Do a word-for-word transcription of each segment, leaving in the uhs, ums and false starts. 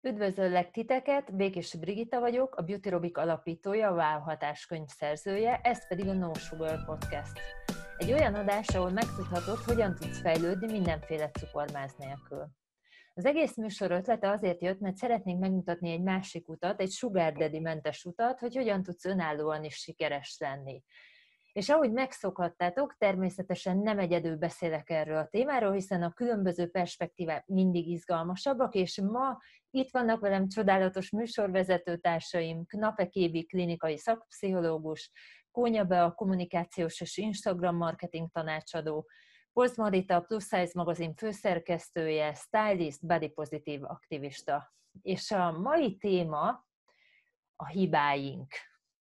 Üdvözöllek titeket, Békési Brigitta vagyok, a Beauty Robic alapítója, a Wow hatáskönyv szerzője, ez pedig a No Sugar Podcast. Egy olyan adás, ahol megtudhatod, hogyan tudsz fejlődni mindenféle cukormáz nélkül. Az egész műsor ötlete azért jött, mert szeretnénk megmutatni egy másik utat, egy sugar daddy mentes utat, hogy hogyan tudsz önállóan is sikeres lenni. És ahogy megszokhattátok, természetesen nem egyedül beszélek erről a témáról, hiszen a különböző perspektívák mindig izgalmasabbak, és ma itt vannak velem csodálatos műsorvezető társaim, Knape Kébi klinikai szakpszichológus, Kónya Bea kommunikációs és Instagram marketing tanácsadó, Posz Marita Plus Size magazin főszerkesztője, stylist, body positive aktivista. És a mai téma a hibáink.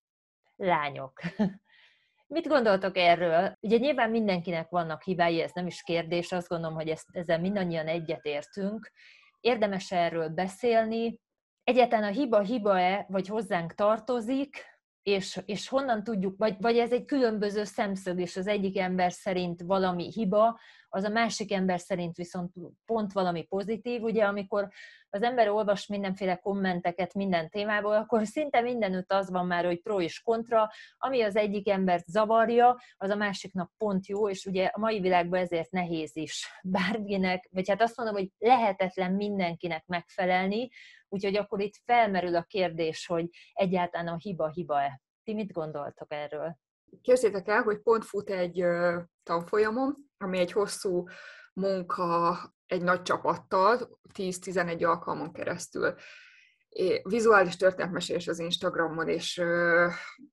Lányok. Mit gondoltok erről? Ugye nyilván mindenkinek vannak hibái, ez nem is kérdés, azt gondolom, hogy ezt, ezzel mindannyian egyetértünk. Érdemes erről beszélni. Egyáltalán a hiba hiba-e, vagy hozzánk tartozik, és, és honnan tudjuk, vagy, vagy ez egy különböző szemszög, és az egyik ember szerint valami hiba, az a másik ember szerint viszont pont valami pozitív. Ugye amikor az ember olvas mindenféle kommenteket minden témából, akkor szinte mindenütt az van már, hogy pro és kontra, ami az egyik embert zavarja, az a másiknak pont jó, és ugye a mai világban ezért nehéz is bárminek, vagy hát azt mondom, hogy lehetetlen mindenkinek megfelelni, úgyhogy akkor itt felmerül a kérdés, hogy egyáltalán a hiba hiba-e. Ti mit gondoltok erről? Képzeljétek el, hogy pont fut egy tanfolyamom, ami egy hosszú munka egy nagy csapattal, tíz-tizenegy alkalmon keresztül. É, vizuális történetmesélés az Instagramon, és ö,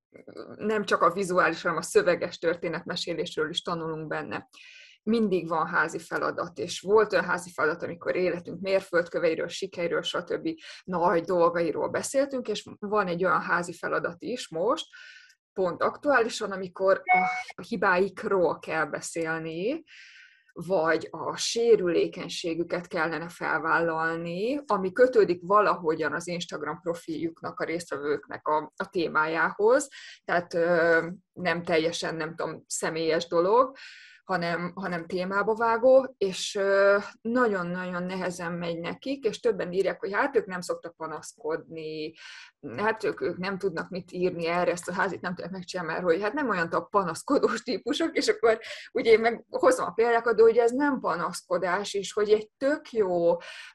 nem csak a vizuális, hanem a szöveges történetmesélésről is tanulunk benne. Mindig van házi feladat, és volt olyan házi feladat, amikor életünk mérföldköveiről, sikeiről, stb. Nagy dolgairól beszéltünk, és van egy olyan házi feladat is most, pont aktuálisan, amikor a hibáikról kell beszélni, vagy a sérülékenységüket kellene felvállalni, ami kötődik valahogyan az Instagram profiljuknak, a résztvevőknek a, a témájához, tehát ö, nem teljesen, nem tudom, személyes dolog, hanem, hanem témába vágó, és nagyon-nagyon nehezen megy nekik, és többen írják, hogy hát ők nem szoktak panaszkodni, hát ők, ők nem tudnak mit írni erre, ezt a házit nem tudják megcsinálni, mert hogy hát nem olyan a panaszkodós típusok, és akkor ugye én meg hozom a példákat, de hogy ez nem panaszkodás, és hogy egy tök jó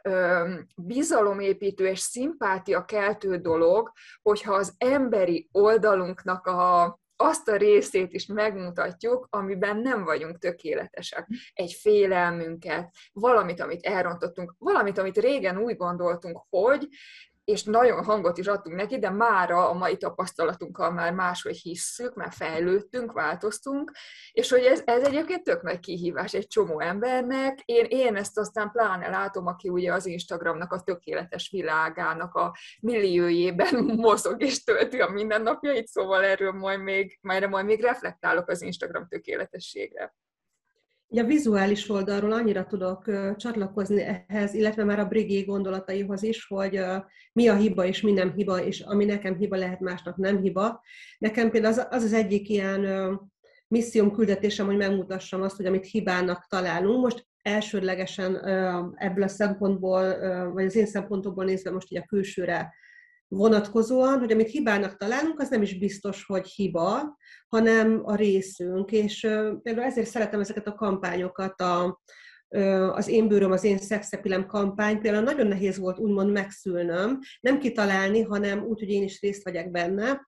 bizalomépítő és szimpátiakeltő dolog, hogyha az emberi oldalunknak a azt a részét is megmutatjuk, amiben nem vagyunk tökéletesek. Egy félelmünket, valamit, amit elrontottunk, valamit, amit régen úgy gondoltunk, hogy, és nagyon hangot is adtunk neki, de mára a mai tapasztalatunkkal már máshogy hisszük, már fejlődtünk, változtunk, és hogy ez, ez egyébként tök nagy kihívás egy csomó embernek. Én, én ezt aztán pláne látom, aki ugye az Instagramnak a tökéletes világának a milliójében mozog és tölti a mindennapjait, szóval erről majd még, majd, majd még reflektálok az Instagram tökéletességre. A vizuális oldalról annyira tudok uh, csatlakozni ehhez, illetve már a Brigé gondolataihoz is, hogy uh, mi a hiba és mi nem hiba, és ami nekem hiba lehet, másnak nem hiba. Nekem például az az, az egyik ilyen uh, misszióm, küldetésem, hogy megmutassam azt, hogy amit hibának találunk. Most elsődlegesen uh, ebből a szempontból, uh, vagy az én szempontomból nézve most így a külsőre vonatkozóan, hogy amit hibának találunk, az nem is biztos, hogy hiba, hanem a részünk. És például ezért szeretem ezeket a kampányokat, a, az Én bőröm, az én szexepilem kampány, például nagyon nehéz volt úgymond megszülnöm, nem kitalálni, hanem úgy, hogy én is részt vegyek benne,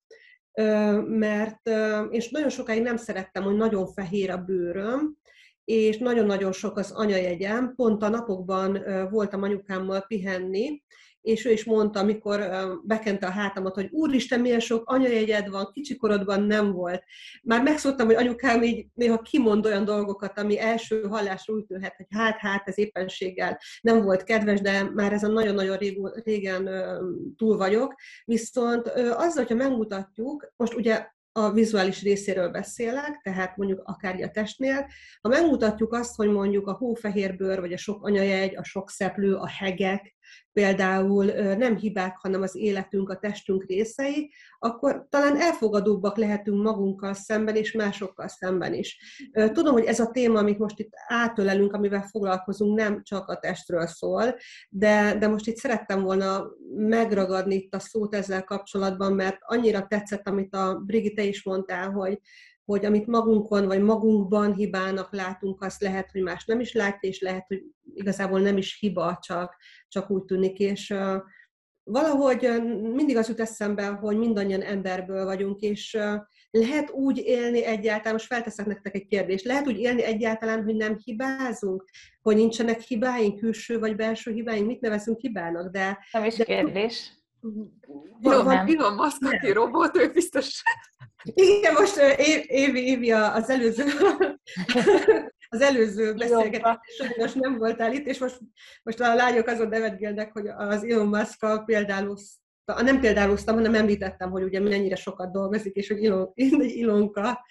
mert és nagyon sokáig nem szerettem, hogy nagyon fehér a bőröm, és nagyon-nagyon sok az anyajegyem. Pont a napokban voltam anyukámmal pihenni, és ő is mondta, amikor bekente a hátamat, hogy úristen, milyen sok anyajegyed van, kicsikorodban nem volt. Már megszoktam, hogy anyukám így néha kimond olyan dolgokat, ami első hallásra úgy tűnhet, hogy hát-hát, ez éppenséggel nem volt kedves, de már ezen nagyon-nagyon régen túl vagyok. Viszont azzal, hogyha megmutatjuk, most ugye a vizuális részéről beszélek, tehát mondjuk akár a testnél, ha megmutatjuk azt, hogy mondjuk a hófehérbőr, vagy a sok anyajegy, a sok szeplő, a hegek, például nem hibák, hanem az életünk, a testünk részei, akkor talán elfogadóbbak lehetünk magunkkal szemben és másokkal szemben is. Tudom, hogy ez a téma, amit most itt átölelünk, amivel foglalkozunk, nem csak a testről szól, de, de most itt szerettem volna megragadni itt a szót ezzel kapcsolatban, mert annyira tetszett, amit a Brigitte is mondtál, hogy hogy amit magunkon vagy magunkban hibának látunk, azt lehet, hogy más nem is látja, és lehet, hogy igazából nem is hiba, csak, csak úgy tűnik. És uh, valahogy uh, mindig az jut eszembe, hogy mindannyian emberből vagyunk, és uh, lehet úgy élni egyáltalán, most felteszek nektek egy kérdést, lehet úgy élni egyáltalán, hogy nem hibázunk, hogy nincsenek hibáink, külső vagy belső hibáink, mit nevezünk hibának, de... Nem is de, kérdés. Jó, van Elon Musk, aki robot, ő biztos... Igen, most Évi, Évi, Évi az előző, az előző beszélgetés, sajnos nem voltál itt, és most, most a lányok azon nevetgélnek, hogy az Elon Musk-kal például, nem példáloztam, hanem említettem, hogy ugye mennyire sokat dolgozik, és hogy Elon, egy Ilonka.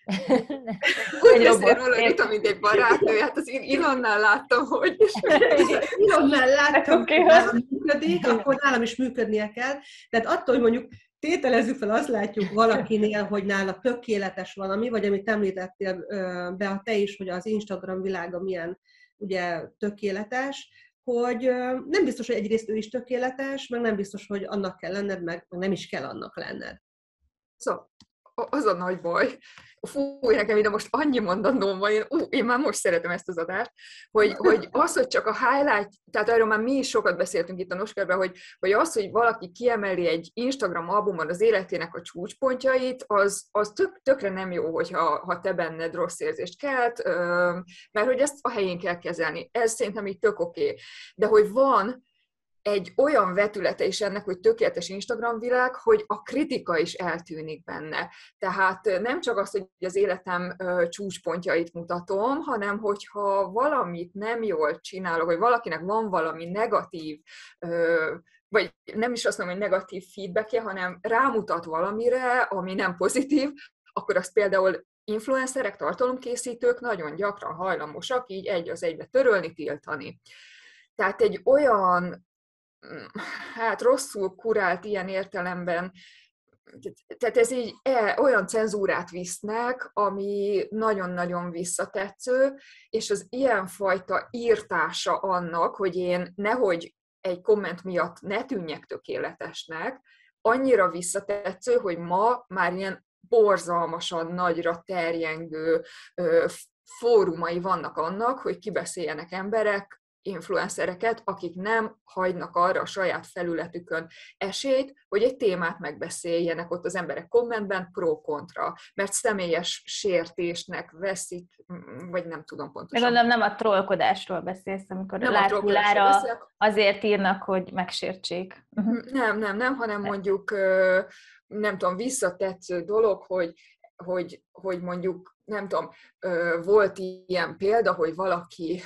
Úgy beszél róla, hogy mint egy barátnő, hát az Ilonnál láttam, hogy... Ilonnál láttam, hogy nálam működik, akkor nálam is működnie kell. Tehát attól, hogy mondjuk tételezzük fel, azt látjuk valakinél, hogy nála tökéletes valami, vagy amit említettél be a te is, hogy az Instagram világa milyen ugye tökéletes, hogy nem biztos, hogy egyrészt ő is tökéletes, meg nem biztos, hogy annak kell lenned, meg nem is kell annak lenned. Szóval az a nagy baj, fú, nekem ide most annyi mondandóm van, én, ú, én már most szeretem ezt az adást, hogy, hogy az, hogy csak a highlight, tehát erről már mi is sokat beszéltünk itt a Noskörben, hogy, hogy az, hogy valaki kiemeli egy Instagram albumon az életének a csúcspontjait, az, az tök, tökre nem jó, hogyha ha te benned rossz érzést kelt, mert hogy ezt a helyén kell kezelni. Ez szerintem így tök oké. Okay. De hogy van egy olyan vetülete is ennek, hogy tökéletes Instagram világ, hogy a kritika is eltűnik benne. Tehát nem csak az, hogy az életem csúcspontjait mutatom, hanem hogyha valamit nem jól csinálok, vagy valakinek van valami negatív, vagy nem is azt mondom, hogy negatív feedbackje, hanem rámutat valamire, ami nem pozitív, akkor azt például influencerek, tartalomkészítők nagyon gyakran hajlamosak így egy az egybe törölni, tiltani. Tehát egy olyan hát rosszul kurált ilyen értelemben, tehát ez így e, olyan cenzúrát visznek, ami nagyon-nagyon visszatetsző, és az ilyenfajta írtása annak, hogy én nehogy egy komment miatt ne tűnjek tökéletesnek, annyira visszatetsző, hogy ma már ilyen borzalmasan nagyra terjengő ö, fórumai vannak annak, hogy kibeszéljenek emberek, influencereket, akik nem hagynak arra a saját felületükön esélyt, hogy egy témát megbeszéljenek ott az emberek kommentben pro-kontra, mert személyes sértésnek veszik, vagy nem tudom pontosan. Gondolom nem a trollkodásról beszélsz, amikor láthulára azért írnak, hogy megsértsék. Nem, nem, nem, hanem mondjuk, nem tudom, visszatetsző dolog, hogy, hogy, hogy mondjuk, nem tudom, volt ilyen példa, hogy valaki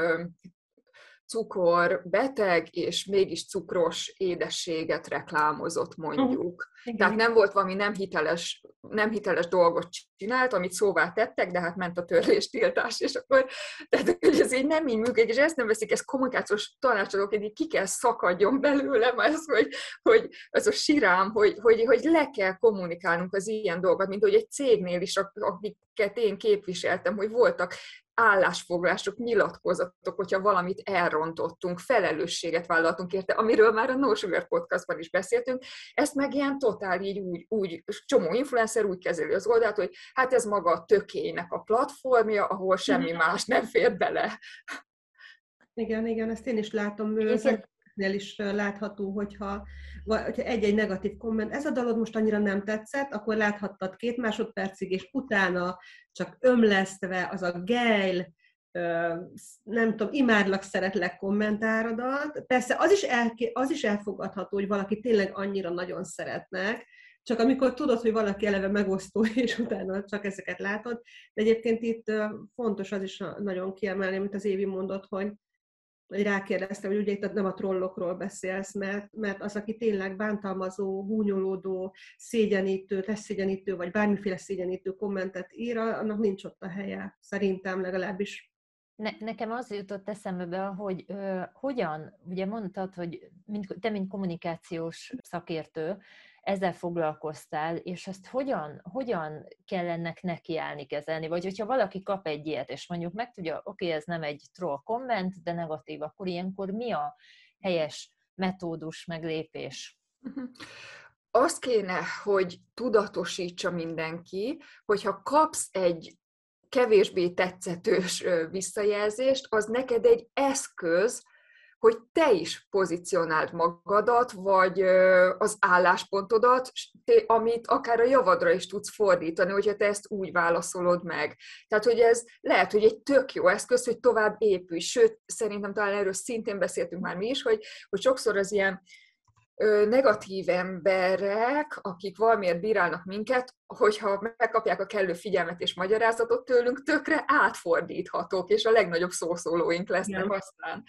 cukorbeteg, és mégis cukros édességet reklámozott, mondjuk. Uh, Tehát nem volt valami nem hiteles, nem hiteles dolgot csinált, amit szóvá tettek, de hát ment a törléstiltás, és akkor tehát, hogy ez így nem így működik, és ezt nem veszik, ez kommunikációs tanácsadók, hogy ki kell szakadjon belőlem ez, hogy, hogy ez a sirám, hogy, hogy, hogy le kell kommunikálnunk az ilyen dolgokat, mint hogy egy cégnél is, akiket én képviseltem, hogy voltak állásfoglalások, nyilatkozatok, hogyha valamit elrontottunk, felelősséget vállaltunk érte, amiről már a No Sugar podcastban is beszéltünk, ezt meg ilyen totál így úgy, úgy csomó influencer úgy kezeli az oldalt, hogy hát ez maga a tökének a platformja, ahol semmi más nem fér bele. Igen, igen, ezt én is látom, ezeknél is látható, hogyha, hogyha egy-egy negatív komment, ez a dalod most annyira nem tetszett, akkor láthattad két másodpercig, és utána csak ömlesztve az a gejl, nem tudom, imádlak, szeretlek kommentárodat. Persze az is, el, az is elfogadható, hogy valaki tényleg annyira nagyon szeretnek, csak amikor tudod, hogy valaki eleve megosztó, és utána csak ezeket látod. De egyébként itt fontos az is nagyon kiemelni, amit az Évi mondott, hogy rákérdeztem, hogy ugye itt nem a trollokról beszélsz, mert, mert az, aki tényleg bántalmazó, húnyolódó, szégyenítő, testszégyenítő, vagy bármiféle szégyenítő kommentet ír, annak nincs ott a helye. Szerintem legalábbis Ne, nekem az jutott eszembe be, hogy ö, hogyan, ugye mondtad, hogy mint, te, mint kommunikációs szakértő, ezzel foglalkoztál, és ezt hogyan, hogyan kell ennek nekiállni, kezelni? Vagy hogyha valaki kap egy ilyet, és mondjuk megtudja, oké, okay, ez nem egy troll komment, de negatív, akkor ilyenkor mi a helyes metódus, meglépés? Azt kéne, hogy tudatosítsa mindenki, hogyha kapsz egy kevésbé tetszetős visszajelzést, az neked egy eszköz, hogy te is pozícionáld magadat, vagy az álláspontodat, amit akár a javadra is tudsz fordítani, hogyha te ezt úgy válaszolod meg. Tehát, hogy ez lehet, hogy egy tök jó eszköz, hogy tovább épülj. Sőt, szerintem talán erről szintén beszéltünk már mi is, hogy, hogy sokszor az ilyen negatív emberek, akik valamiért bírálnak minket, hogyha megkapják a kellő figyelmet és magyarázatot tőlünk, tökre átfordíthatók, és a legnagyobb szószólóink lesznek Igen. aztán.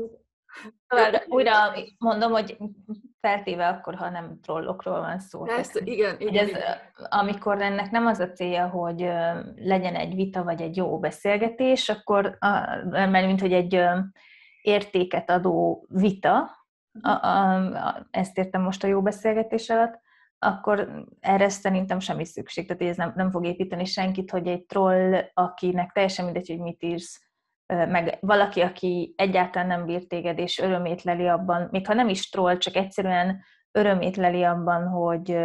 Szóval újra mondom, hogy feltéve akkor, ha nem trollokról van szó. Ezt, igen, igen, ez, igen. Amikor ennek nem az a célja, hogy legyen egy vita vagy egy jó beszélgetés, akkor, mert mint hogy egy értéket adó vita, a, a, a, ezt értem most a jó beszélgetés alatt, akkor erre szerintem semmi szükség. Tehát ez nem, nem fog építeni senkit, hogy egy troll, akinek teljesen mindegy, hogy mit írsz, meg valaki, aki egyáltalán nem bír téged, és örömét leli abban, még ha nem is troll, csak egyszerűen örömét leli abban, hogy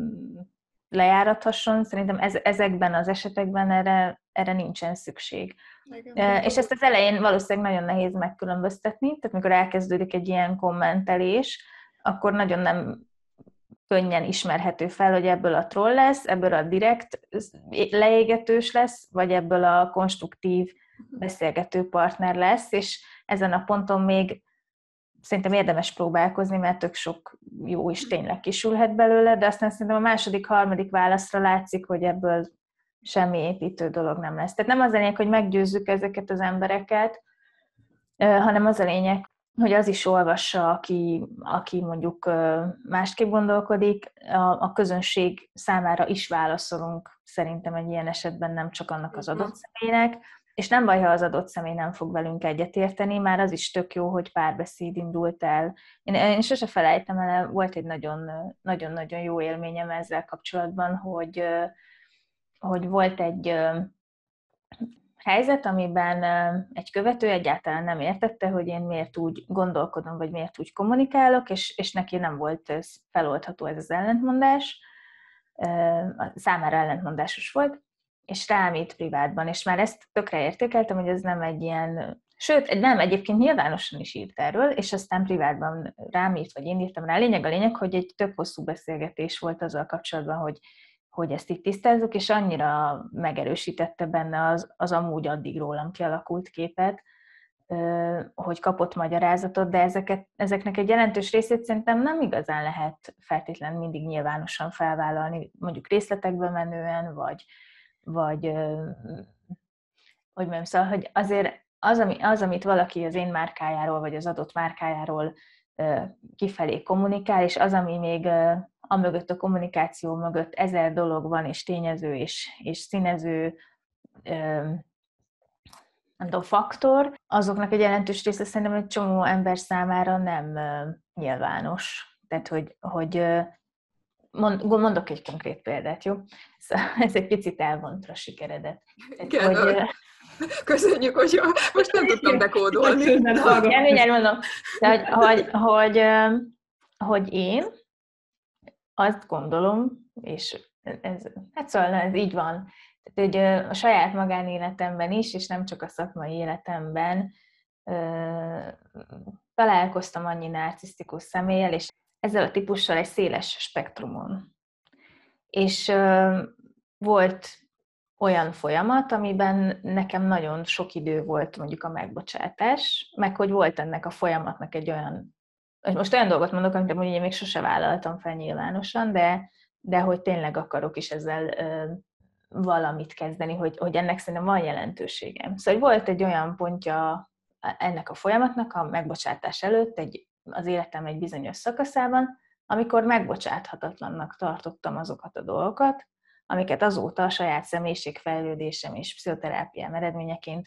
lejárathasson, szerintem ez, ezekben az esetekben erre, erre nincsen szükség. Igen. És ezt az elején valószínűleg nagyon nehéz megkülönböztetni, tehát mikor elkezdődik egy ilyen kommentelés, akkor nagyon nem könnyen ismerhető fel, hogy ebből a troll lesz, ebből a direkt leégetős lesz, vagy ebből a konstruktív beszélgető partner lesz, és ezen a ponton még szerintem érdemes próbálkozni, mert tök sok jó is tényleg kisülhet belőle, de aztán szerintem a második, harmadik válaszra látszik, hogy ebből semmi építő dolog nem lesz. Tehát nem az a lényeg, hogy meggyőzzük ezeket az embereket, hanem az a lényeg, hogy az is olvassa, aki, aki mondjuk másképp gondolkodik, a, a közönség számára is válaszolunk szerintem egy ilyen esetben, nem csak annak az adott személynek, és nem baj, ha az adott személy nem fog velünk egyetérteni, már az is tök jó, hogy párbeszéd indult el. Én, én sose felejtem el, volt egy nagyon, nagyon-nagyon jó élményem ezzel kapcsolatban, hogy, hogy volt egy helyzet, amiben egy követő egyáltalán nem értette, hogy én miért úgy gondolkodom, vagy miért úgy kommunikálok, és, és neki nem volt feloldható ez az ellentmondás, számára ellentmondásos volt, és rám írt privátban, és már ezt tökre értékeltem, hogy ez nem egy ilyen, sőt, nem, egyébként nyilvánosan is írt erről, és aztán privátban rám írt, vagy én írtam rá. Lényeg a lényeg, hogy egy tök hosszú beszélgetés volt azzal kapcsolatban, hogy, hogy ezt itt tisztázzuk, és annyira megerősítette benne az, az amúgy addig rólam kialakult képet, hogy kapott magyarázatot, de ezeket, ezeknek egy jelentős részét szerintem nem igazán lehet feltétlenül mindig nyilvánosan felvállalni, mondjuk részletekbe menően, vagy vagy, hogy mondjam, szóval, hogy azért az, ami, az, amit valaki az én márkájáról, vagy az adott márkájáról kifelé kommunikál, és az, ami még a mögött, a kommunikáció mögött ezer dolog van, és tényező, és, és színező, nem tudom, faktor, azoknak egy jelentős része szerintem egy csomó ember számára nem nyilvános. Tehát, hogy, hogy mondok egy konkrét példát, jó? Szóval ez egy picit elvontra sikeredet. Igen, hogy, köszönjük, hogy most nem tudtam dekódolni. Igen, mindjárt mondom. De, hogy, hogy, hogy, hogy én azt gondolom, és ez, hát szóval ez így van, tehát, hogy a saját magánéletemben is, és nem csak a szakmai életemben találkoztam annyi narcisztikus személlyel, és ezzel a típussal egy széles spektrumon. És uh, volt olyan folyamat, amiben nekem nagyon sok idő volt mondjuk a megbocsátás, meg hogy volt ennek a folyamatnak egy olyan, most olyan dolgot mondok, amit mondjuk én még sose vállaltam fel nyilvánosan, de, de hogy tényleg akarok is ezzel uh, valamit kezdeni, hogy, hogy ennek szerintem van jelentőségem. Szóval volt egy olyan pontja ennek a folyamatnak a megbocsátás előtt, egy az életem egy bizonyos szakaszában, amikor megbocsáthatatlannak tartottam azokat a dolgokat, amiket azóta a saját személyiségfejlődésem és pszichoterápiám eredményeként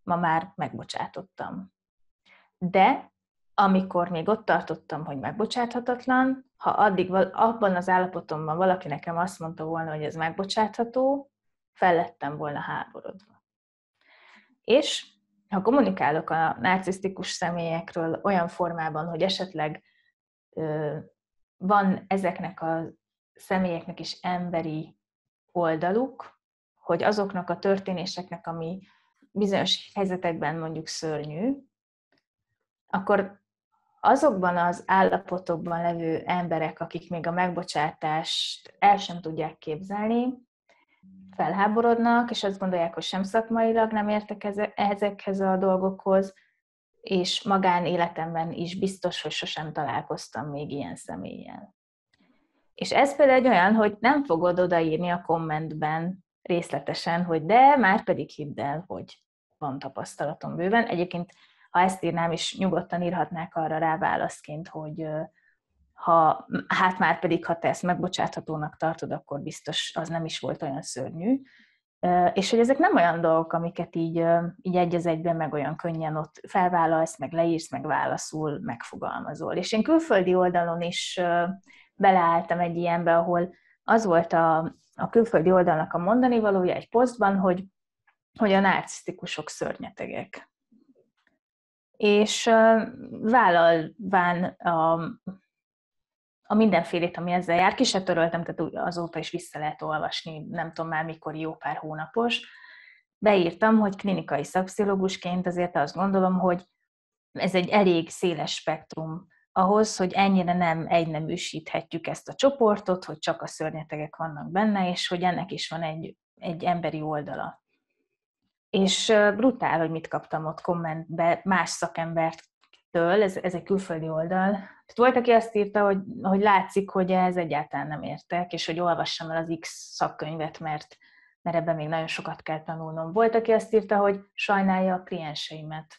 ma már megbocsátottam. De amikor még ott tartottam, hogy megbocsáthatatlan, ha addig abban az állapotomban valaki nekem azt mondta volna, hogy ez megbocsátható, fel lettem volna háborodva. És ha kommunikálok a narcisztikus személyekről olyan formában, hogy esetleg ö, van ezeknek a személyeknek is emberi oldaluk, hogy azoknak a történéseknek, ami bizonyos helyzetekben mondjuk szörnyű, akkor azokban az állapotokban levő emberek, akik még a megbocsátást el sem tudják képzelni, felháborodnak, és azt gondolják, hogy sem szakmailag nem értek ezekhez a dolgokhoz, és magánéletemben is biztos, hogy sosem találkoztam még ilyen személlyel. És ez például egy olyan, hogy nem fogod odaírni a kommentben részletesen, hogy de, már pedig hidd el, hogy van tapasztalatom bőven. Egyébként, ha ezt írnám is, nyugodtan írhatnák arra rá válaszként, hogy ha, hát már pedig, ha te ezt megbocsáthatónak tartod, akkor biztos az nem is volt olyan szörnyű. És hogy ezek nem olyan dolgok, amiket így, így egy az egyben meg olyan könnyen ott felvállalsz, meg leírsz, meg válaszul, megfogalmazol. És én külföldi oldalon is beleálltam egy ilyenbe, ahol az volt a, a külföldi oldalnak a mondani valója egy posztban, hogy, hogy a narcisztikusok szörnyetegek. És vállalván a, a mindenfélét, ami ezzel jár, ki se töröltem, tehát azóta is vissza lehet olvasni, nem tudom már mikor, jó pár hónapos. Beírtam, hogy klinikai szakpszichológusként azért azt gondolom, hogy ez egy elég széles spektrum ahhoz, hogy ennyire nem egyneműsíthetjük ezt a csoportot, hogy csak a szörnyetegek vannak benne, és hogy ennek is van egy, egy emberi oldala. És brutál, hogy mit kaptam ott kommentbe más szakembertől, ez, ez egy külföldi oldal. Tehát volt, aki azt írta, hogy, hogy látszik, hogy ez egyáltalán nem értek, és hogy olvassam el az X szakkönyvet, mert, mert ebben még nagyon sokat kell tanulnom. Volt, aki azt írta, hogy sajnálja a klienseimet.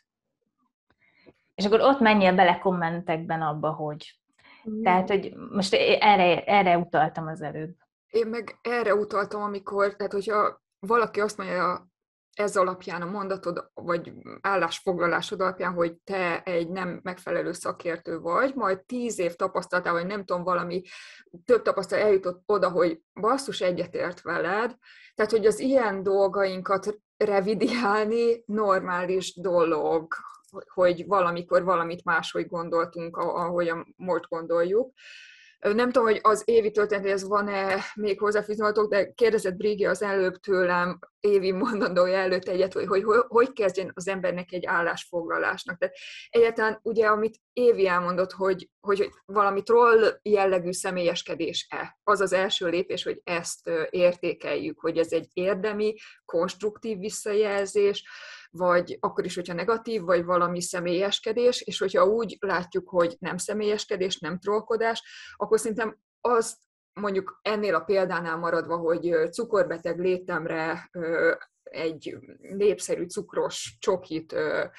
És akkor ott menjél bele kommentekben abba, hogy... Mm. Tehát, hogy most erre, erre utaltam az előbb. Én meg erre utaltam, amikor, tehát hogyha valaki azt mondja, ez alapján a mondatod, vagy állásfoglalásod alapján, hogy te egy nem megfelelő szakértő vagy, majd tíz év tapasztalatával, vagy nem tudom, valami több tapasztalat eljutott oda, hogy basszus, egyetért veled. Tehát, hogy az ilyen dolgainkat revidiálni normális dolog, hogy valamikor valamit máshogy gondoltunk, ahogyan most gondoljuk. Nem tudom, hogy az Évi történetéhez van-e még hozzáfűzni, de kérdezett Brigi az előbb tőlem, Évi mondandója előtt egyet, hogy hogy, hogy hogy kezdjen az embernek egy állásfoglalásnak. Tehát egyáltalán ugye, amit Évi elmondott, hogy, hogy valami troll jellegű személyeskedés-e, az az első lépés, hogy ezt értékeljük, hogy ez egy érdemi, konstruktív visszajelzés, vagy akkor is, hogyha negatív, vagy valami személyeskedés, és hogyha úgy látjuk, hogy nem személyeskedés, nem trollkodás, akkor szerintem azt mondjuk ennél a példánál maradva, hogy cukorbeteg létemre egy népszerű cukros csokit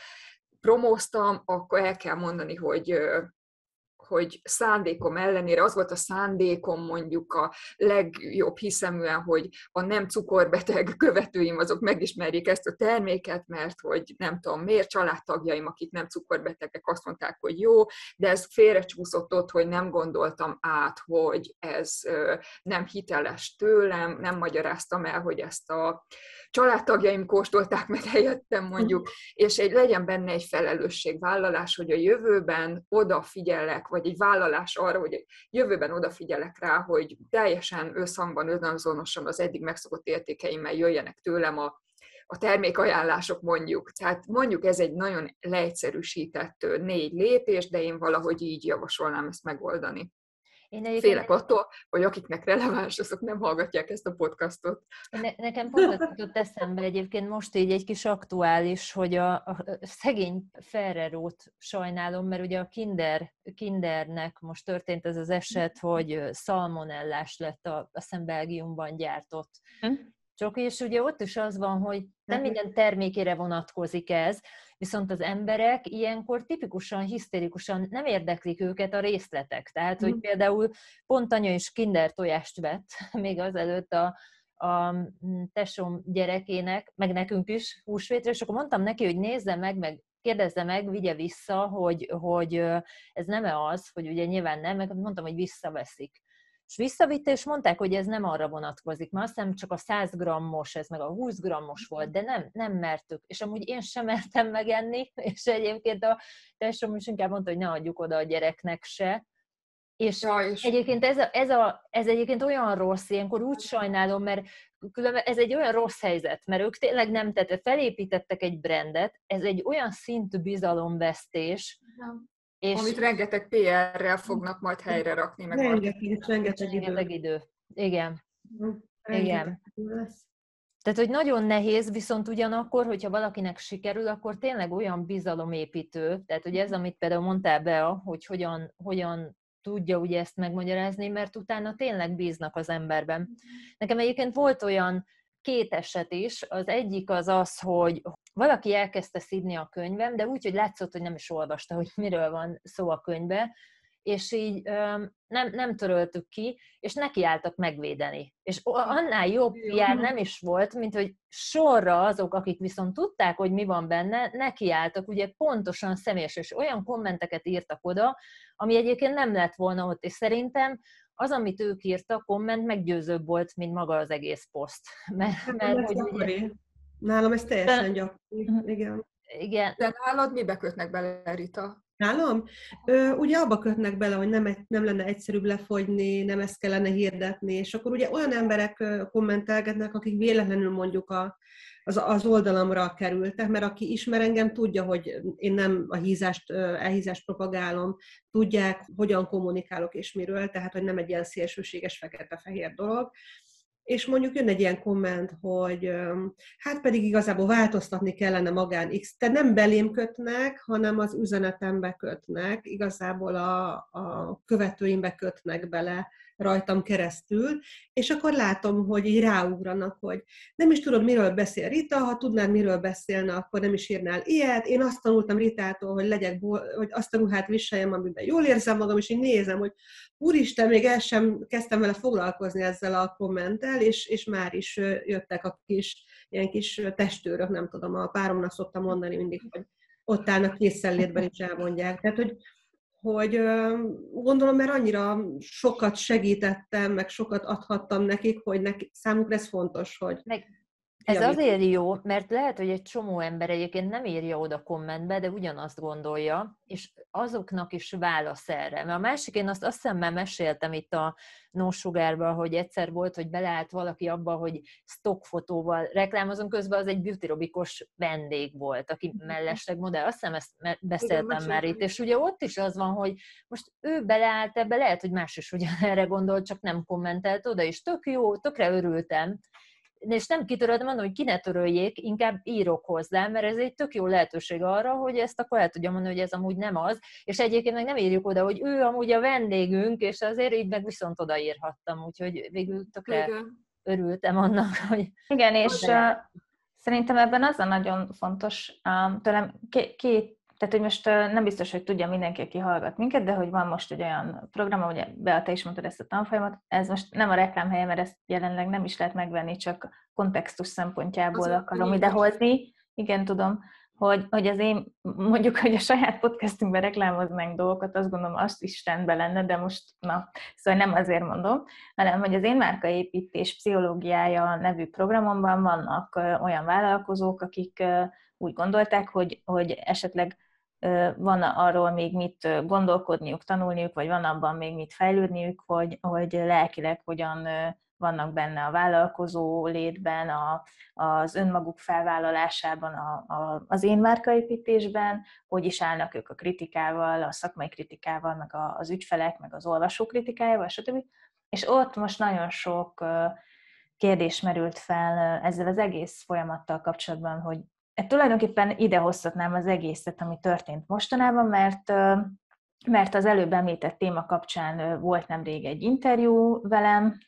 promóztam, akkor el kell mondani, hogy hogy szándékom ellenére, az volt a szándékom mondjuk a legjobb hiszeműen, hogy a nem cukorbeteg követőim azok megismerjék ezt a terméket, mert hogy nem tudom miért, családtagjaim, akik nem cukorbetegek, azt mondták, hogy jó, de ez félrecsúszott ott, hogy nem gondoltam át, hogy ez nem hiteles tőlem, nem magyaráztam el, hogy ezt a családtagjaim kóstolták meg helyettem mondjuk, és egy, legyen benne egy felelősségvállalás, hogy a jövőben odafigyelek, vagy egy vállalás arra, hogy jövőben odafigyelek rá, hogy teljesen összhangban, önazonosan az eddig megszokott értékeimmel jöjjenek tőlem a, a termékajánlások mondjuk. Tehát mondjuk ez egy nagyon leegyszerűsített négy lépés, de én valahogy így javasolnám ezt megoldani. Én Félek attól, hogy akiknek releváns, azok nem hallgatják ezt a podcastot. Ne, nekem pont az jutott eszembe egyébként most így egy kis aktuális, hogy a, a szegény Ferrerót sajnálom, mert ugye a Kinder, Kindernek most történt ez az eset, hogy szalmonellás lett a, a szem Belgiumban gyártott hm? csoki, és ugye ott is az van, hogy nem minden termékére vonatkozik ez, viszont az emberek ilyenkor tipikusan, hisztérikusan nem érdeklik őket a részletek. Tehát, hogy például pont anya is Kinder tojást vett még azelőtt a, a tesóm gyerekének, meg nekünk is húsvétre, és akkor mondtam neki, hogy nézze meg, meg kérdezze meg, vigye vissza, hogy, hogy ez nem-e az, hogy ugye nyilván nem, meg mondtam, hogy visszaveszik. És visszavitte, és mondták, hogy ez nem arra vonatkozik, mert azt hiszem csak a száz grammos, ez meg a húsz grammos volt, de nem, nem mertük. És amúgy én sem mertem megenni, és egyébként a tesóm is inkább mondta, hogy ne adjuk oda a gyereknek se. És, ja, és egyébként ez, a, ez, a, ez egyébként olyan rossz, ilyenkor úgy sajnálom, mert különben ez egy olyan rossz helyzet, mert ők tényleg nem tettek, felépítettek egy brandet, ez egy olyan szintű bizalomvesztés, ja. És amit rengeteg pé er-rel fognak majd helyre rakni. Meg rengeteg, rengeteg, rengeteg idő. idő. Igen. Rengeteg. Igen. Tehát, hogy nagyon nehéz, viszont ugyanakkor, hogyha valakinek sikerül, akkor tényleg olyan bizalomépítő, tehát, hogy ez, amit például mondtál Bea, hogy hogyan, hogyan tudja ugye ezt megmagyarázni, mert utána tényleg bíznak az emberben. Nekem egyébként volt olyan két eset is, az egyik az az, hogy valaki elkezdte szidni a könyvem, de úgy, hogy látszott, hogy nem is olvasta, hogy miről van szó a könyvbe, és így nem, nem töröltük ki, és nekiálltak megvédeni. És annál jobb pé er nem is volt, mint hogy sorra azok, akik viszont tudták, hogy mi van benne, nekiálltak, ugye pontosan személyes, és olyan kommenteket írtak oda, ami egyébként nem lett volna ott, és szerintem az, amit ők írtak, komment meggyőzőbb volt, mint maga az egész poszt. Mert, mert, hogy ugye... Nálam ez teljesen gyakori. Igen. Igen. De nálad mibe kötnek bele, Rita? Nálam? Ö, ugye abba kötnek bele, hogy nem, nem lenne egyszerűbb lefogyni, nem ezt kellene hirdetni, és akkor ugye olyan emberek kommentelgetnek, akik véletlenül mondjuk a, az, az oldalamra kerültek, mert aki ismer engem, tudja, hogy én nem a hízást, elhízást propagálom, tudják, hogyan kommunikálok és miről, tehát hogy nem egy ilyen szélsőséges fekete-fehér dolog. És mondjuk jön egy ilyen komment, hogy hát pedig igazából változtatni kellene magán X, tehát nem belém kötnek, hanem az üzenetembe kötnek, igazából a, a követőimbe kötnek bele rajtam keresztül, és akkor látom, hogy így ráugranak, hogy nem is tudod, miről beszél Rita, ha tudnád, miről beszélne, akkor nem is írnál ilyet. Én azt tanultam Ritától, hogy legyek, hogy azt a ruhát viseljem, amiben jól érzem magam, és így nézem, hogy úristen, még el sem kezdtem vele foglalkozni ezzel a kommenttel, és, és már is jöttek a kis, ilyen kis testőrök, nem tudom, a páromnak szoktam mondani mindig, hogy ott állnak készszellétben is elmondják. Tehát, hogy hogy gondolom, mert annyira sokat segítettem, meg sokat adhattam nekik, hogy nekik, számukra ez fontos, hogy... Meg ez azért jó, mert lehet, hogy egy csomó ember egyébként nem írja oda kommentbe, de ugyanazt gondolja, és azoknak is válasz erre. Mert a másik, én azt, azt hiszem már meséltem itt a No Sugarban, hogy egyszer volt, hogy beleállt valaki abba, hogy stockfotóval reklámozunk, közben az egy beautyrobikos vendég volt, aki mellesleg modell. Azt hiszem, ezt beszéltem már itt, és ugye ott is az van, hogy most ő beleállt ebbe, lehet, hogy más is ugyanerre gondol, csak nem kommentelt oda, és tök jó, tökre örültem. És nem kitöröltem, mondom, hogy ki ne töröljék, inkább írok hozzá, mert ez egy tök jó lehetőség arra, hogy ezt akkor el tudjam mondani, hogy ez amúgy nem az, és egyébként meg nem írjuk oda, hogy ő amúgy a vendégünk, és azért így meg viszont odaírhattam, úgyhogy végül tökre igen. Örültem annak, hogy... Igen, és uh, szerintem ebben az a nagyon fontos, uh, tőlem két, két tehát, hogy most nem biztos, hogy tudja mindenki, aki hallgat minket, de hogy van most egy olyan program, ugye Bea, te is mondtad ezt a tanfolyamat, ez most nem a reklámhelye, mert ezt jelenleg nem is lehet megvenni, csak kontextus szempontjából az akarom idehozni. Igen, tudom, hogy, hogy az én, mondjuk, hogy a saját podcastünkben reklámoznánk dolgokat, azt gondolom, azt is rendben lenne, de most, na, szóval nem azért mondom, hanem, hogy az én márkaépítés pszichológiája nevű programomban vannak olyan vállalkozók, akik úgy gondolták, hogy, hogy esetleg van arról még mit gondolkodniuk, tanulniuk, vagy van abban még mit fejlődniük, hogy, hogy lelkileg hogyan vannak benne a vállalkozó létben, a, az önmaguk felvállalásában, a, a, az én márkaépítésben, hogy is állnak ők a kritikával, a szakmai kritikával, meg a, az ügyfelek, meg az olvasó kritikájával, stb. És ott most nagyon sok kérdés merült fel ezzel az egész folyamattal kapcsolatban, hogy tulajdonképpen ide hozhatnám az egészet, ami történt mostanában, mert, mert az előbb említett téma kapcsán volt nemrég egy interjú velem,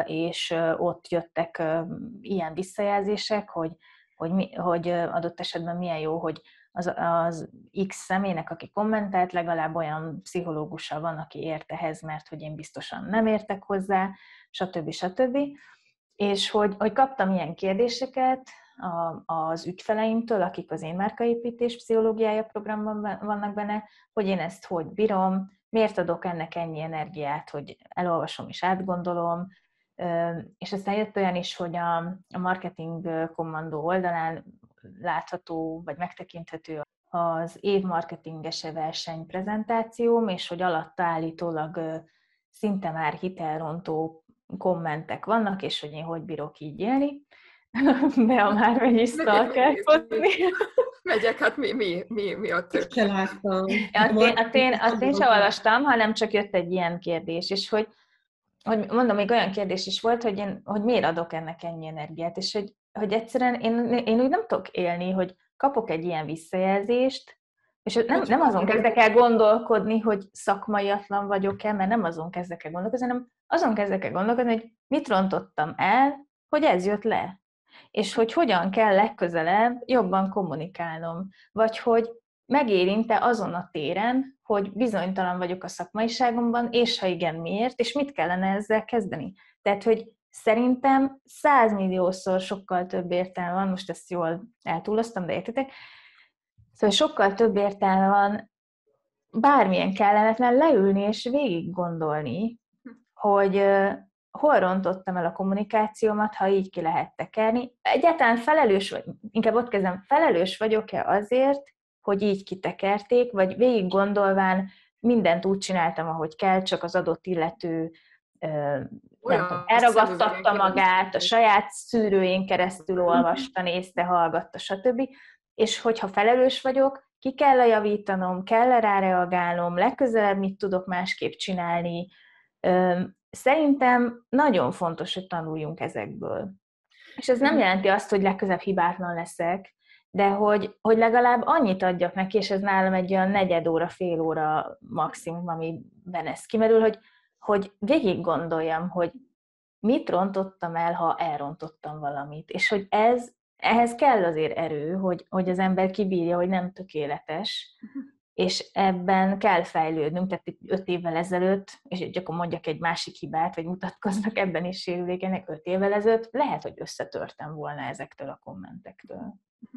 és ott jöttek ilyen visszajelzések, hogy, hogy, mi, hogy adott esetben milyen jó, hogy az, az X személynek, aki kommentelt, legalább olyan pszichológussal van, aki ért ehhez, mert hogy én biztosan nem értek hozzá, stb. stb. és hogy, hogy kaptam ilyen kérdéseket a, az ügyfeleimtől, akik az én márkaépítés pszichológiája programban vannak benne, hogy én ezt hogy bírom, miért adok ennek ennyi energiát, hogy elolvasom és átgondolom, és aztán jött olyan is, hogy a, a Marketing Kommandó oldalán látható, vagy megtekinthető az év marketingese verseny prezentációm, és hogy alatta állítólag szinte már hitelrontó kommentek vannak, és hogy én hogy bírok így élni. De a Márvegyi stalker fotni. Megyek, hát mi, mi, mi, mi a több? Se láttam. Azt én, azt én, azt én sem olvastam, hanem csak jött egy ilyen kérdés, és hogy, hogy mondom, még olyan kérdés is volt, hogy, én, hogy miért adok ennek ennyi energiát, és hogy, hogy egyszerűen én, én úgy nem tudok élni, hogy kapok egy ilyen visszajelzést, és nem, nem azon kezdek el gondolkodni, hogy szakmaiatlan vagyok-e, mert nem azon kezdek el gondolkozni, hanem azon kezdek el gondolkodni, hogy mit rontottam el, hogy ez jött le. És hogy hogyan kell legközelebb jobban kommunikálnom. Vagy hogy megérinte azon a téren, hogy bizonytalan vagyok a szakmaiságomban, és ha igen, miért, és mit kellene ezzel kezdeni. Tehát, hogy szerintem százmilliószor sokkal több értelme van, most ezt jól eltúloztam, de értitek, szóval sokkal több értelme van bármilyen kellemetlen leülni és végig gondolni, hogy hol rontottam el a kommunikációmat, ha így ki lehet tekerni. Egyáltalán felelős vagy, inkább ott kezdem, felelős vagyok-e azért, hogy így kitekerték, vagy végig gondolván mindent úgy csináltam, ahogy kell, csak az adott illető nem tudom, elragadtatta magát, a saját szűrőjén keresztül olvasta, nézte, hallgatta, stb. És hogyha felelős vagyok, ki kell -e javítanom, kell-e rá reagálnom, legközelebb mit tudok másképp csinálni. Szerintem nagyon fontos, hogy tanuljunk ezekből. És ez nem jelenti azt, hogy legközelebb hibátlan leszek, de hogy, hogy legalább annyit adjak neki, és ez nálam egy olyan negyed óra, fél óra maximum, amiben ez kimerül, hogy, hogy végig gondoljam, hogy mit rontottam el, ha elrontottam valamit. És hogy ez, ehhez kell azért erő, hogy, hogy az ember kibírja, hogy nem tökéletes, és ebben kell fejlődnünk, tehát öt évvel ezelőtt, és akkor mondjak egy másik hibát, vagy mutatkoznak ebben is sérülékenynek, öt évvel ezelőtt, lehet, hogy összetörtem volna ezektől a kommentektől.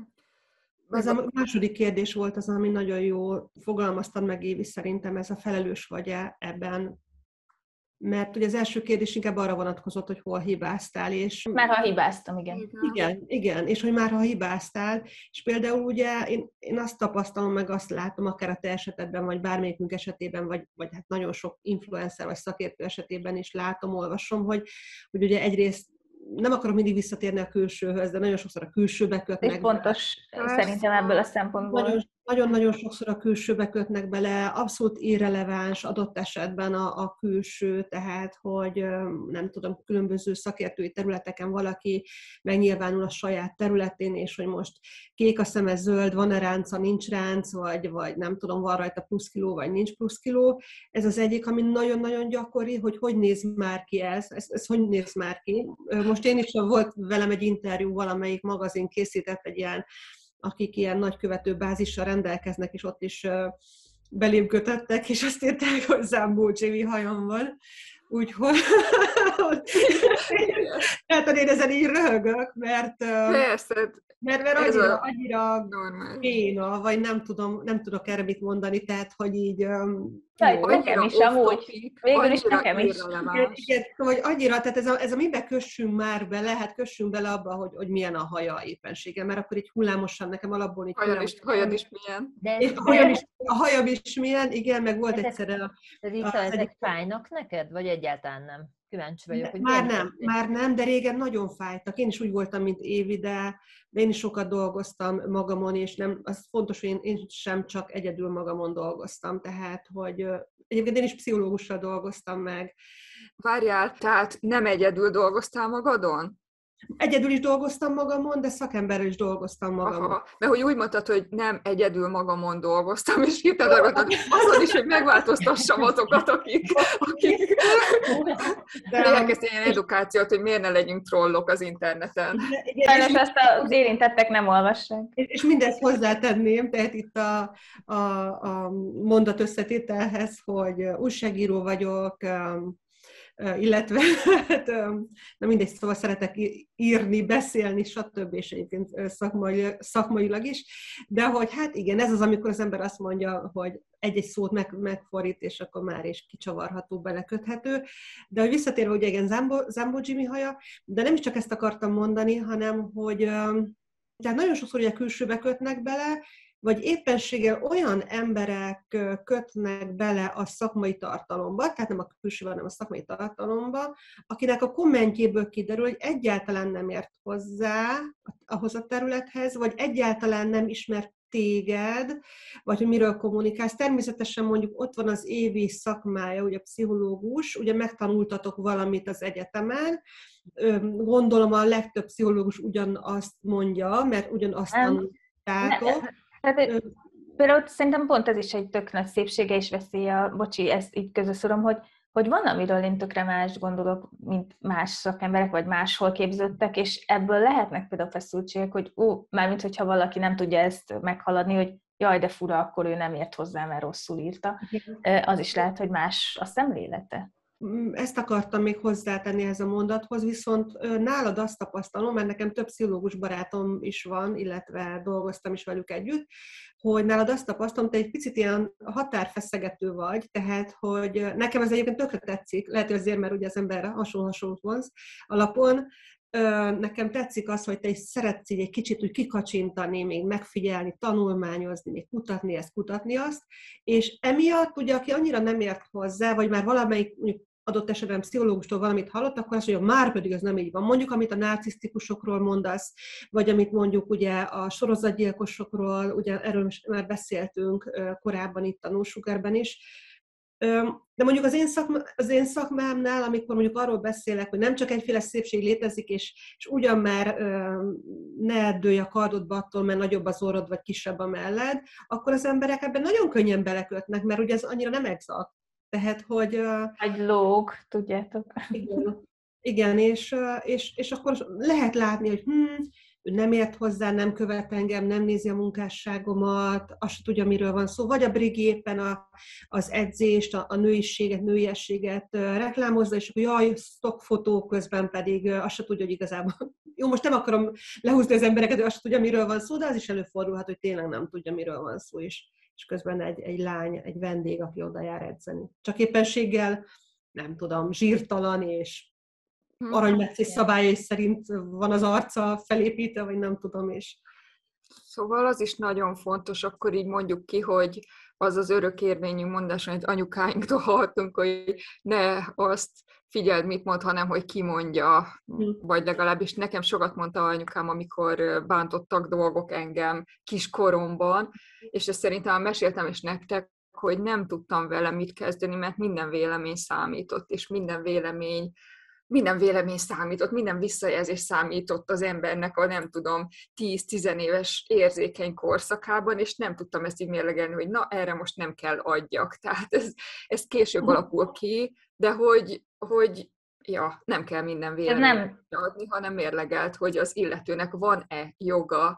Ez a második kérdés volt az, ami nagyon jól fogalmaztad meg, Évi, szerintem ez a felelős vagy-e ebben. Mert ugye az első kérdés inkább arra vonatkozott, hogy hol hibáztál, és... Már ha hibáztam, igen. Igen, igen, és hogy már ha hibáztál, és például ugye én, én azt tapasztalom, meg azt látom, akár a te esetedben, vagy bármelyikünk esetében, vagy, vagy hát nagyon sok influencer vagy szakértő esetében is látom, olvasom, hogy, hogy ugye egyrészt nem akarok mindig visszatérni a külsőhöz, de nagyon sokszor a külsőbe kötnek. És fontos bele. Szerintem ebből a szempontból. Nagyon-nagyon sokszor a külsőbe kötnek bele, abszolút irreleváns adott esetben a, a külső, tehát, hogy nem tudom, különböző szakértői területeken valaki megnyilvánul a saját területén, és hogy most kék a szeme, zöld, van-e ránca, nincs ránc, vagy, vagy nem tudom, van rajta plusz kiló, vagy nincs plusz kiló. Ez az egyik, ami nagyon-nagyon gyakori, hogy hogy néz már ki ez, ez, ez hogy néz már ki. Most én is volt velem egy interjú, valamelyik magazin készített egy ilyen, akik ilyen nagy követőbázissal rendelkeznek, és ott is belém kötöttek, és azt írták, hogy Zambócsévi hajam van. Úgyhogy... Tehát én ezen így röhögök, mert... Persze. Mert, mert annyira, annyira béna, vagy nem tudom, nem tudok erre mit mondani, tehát, hogy így... Jaj, nekem is amúgy. Végül is nekem is. Igen, hogy annyira, tehát ez a, ez a mibe kössünk már be, lehet kössünk bele abba, hogy, hogy milyen a haja éppenséggel, mert akkor így hullámosan nekem alapból így hajam is, hajad is milyen. De a, hajam is, a hajam is milyen, igen, meg volt egyszer a... Rita, ezek egyik... fájnak neked, vagy egyáltalán nem? Kíváncsi vagyok, hogy már nem, tették. Már nem, de régen nagyon fájtak. Én is úgy voltam, mint Évi, de én is sokat dolgoztam magamon, és nem, az fontos, hogy én, én sem csak egyedül magamon dolgoztam, tehát, hogy egyébként én is pszichológussal dolgoztam meg. Várjál, tehát nem egyedül dolgoztál magadon? Egyedül is dolgoztam magamon, de szakemberrel is dolgoztam magamon. Aha, mert hogy úgy mondtad, hogy nem egyedül magamon dolgoztam, és hitted azon is, hogy megváltoztassam azokat, akik, akik elkezdték ilyen edukációt, hogy miért ne legyünk trollok az interneten. Sajnos ezt az érintettek nem olvassák. És mindezt hozzátenném, tehát itt a, a, a mondat összetételhez, hogy újságíró vagyok, illetve na mindegy, szóval szeretek írni, beszélni, stb. És egyébként szakmai, szakmailag is, de hogy hát igen, ez az, amikor az ember azt mondja, hogy egy-egy szót meg, megfordít, és akkor már is kicsavarható, beleköthető. De hogy visszatérve, ugye igen, Zambo, Zambo Jimmy haja, de nem is csak ezt akartam mondani, hanem hogy tehát nagyon sokszor ugye külsőbe kötnek bele, vagy éppenséggel olyan emberek kötnek bele a szakmai tartalomba, tehát nem a külsőben, hanem a szakmai tartalomba, akinek a kommentjéből kiderül, hogy egyáltalán nem ért hozzá ahhoz a területhez, vagy egyáltalán nem ismert téged, vagy hogy miről kommunikálsz. Természetesen mondjuk ott van az évi szakmája, ugye a pszichológus, ugye megtanultatok valamit az egyetemen, gondolom a legtöbb pszichológus ugyanazt mondja, mert ugyanazt tanultátok. Tehát, például szerintem pont ez is egy tök nagy szépsége és veszélye, bocsi, ezt így közöszorom, hogy, hogy van, amiről én tökre más gondolok, mint más szakemberek, vagy máshol képződtek, és ebből lehetnek például feszültségek, hogy ó, mármint, hogyha valaki nem tudja ezt meghaladni, hogy jaj, de fura, akkor ő nem ért hozzá, mert rosszul írta. Az is lehet, hogy más a szemlélete. Ezt akartam még hozzátenni ehhez a mondathoz, viszont nálad azt tapasztalom, mert nekem több pszichológus barátom is van, illetve dolgoztam is velük együtt, hogy nálad azt tapasztalom, te egy picit ilyen határfeszegető vagy, tehát, hogy nekem ez egyébként tökre tetszik, lehet, hogy azért, mert ugye az ember hasonló-hasonlót vonz alapon, nekem tetszik az, hogy te is szeretsz így egy kicsit úgy kikacsintani, még megfigyelni, tanulmányozni, még kutatni ezt, kutatni azt, és emiatt ugye, aki annyira nem ért hozzá, vagy már valamelyik adott esetben pszichológustól valamit hallott, akkor azt mondja, már pedig ez nem így van. Mondjuk, amit a narcisztikusokról mondasz, vagy amit mondjuk ugye a sorozatgyilkosokról, ugye erről már beszéltünk korábban itt a No-Sugarben is. De mondjuk az én, szakma, az én szakmámnál, amikor mondjuk arról beszélek, hogy nem csak egyféle szépség létezik, és, és ugyan már ne dőlj a kardodba attól, mert nagyobb az orrod, vagy kisebb a melled, akkor az emberek ebben nagyon könnyen belekötnek, mert ugye ez annyira nem exakt. Tehát, hogy... Egy lóg, tudjátok. Igen, igen és, és, és akkor lehet látni, hogy hm, ő nem ért hozzá, nem követ engem, nem nézi a munkásságomat, azt se tudja, miről van szó. Vagy a Brigi éppen a, az edzést, a, a nőiséget, nőiességet reklámozza, és akkor jaj, stockfotó közben pedig azt se tudja, hogy igazából... Jó, most nem akarom lehúzni az embereket, hogy azt se tudja, miről van szó, de az is előfordulhat, hogy tényleg nem tudja, miről van szó is. És közben egy, egy lány, egy vendég, aki oda jár edzeni. Csak éppenséggel, nem tudom, zsírtalan és aranymetszés szabályai szerint van az arca felépítve, vagy nem tudom is. Szóval az is nagyon fontos, akkor így mondjuk ki, hogy az az örökérvényű mondás, amit anyukáinktól hallottunk, hogy ne azt figyeld, mit mond, hanem hogy ki mondja, vagy legalábbis nekem sokat mondta anyukám, amikor bántottak dolgok engem kiskoromban, és ezt szerintem meséltem is nektek, hogy nem tudtam vele mit kezdeni, mert minden vélemény számított, és minden vélemény Minden vélemény számított, minden visszajelzés számított az embernek a nem tudom tíz-tizenéves érzékeny korszakában, és nem tudtam ezt így mérlegelni, hogy na, erre most nem kell adjak. Tehát ez, ez később alakul ki, de hogy, hogy ja, nem kell minden véleményt adni, hanem mérlegelt, hogy az illetőnek van-e joga,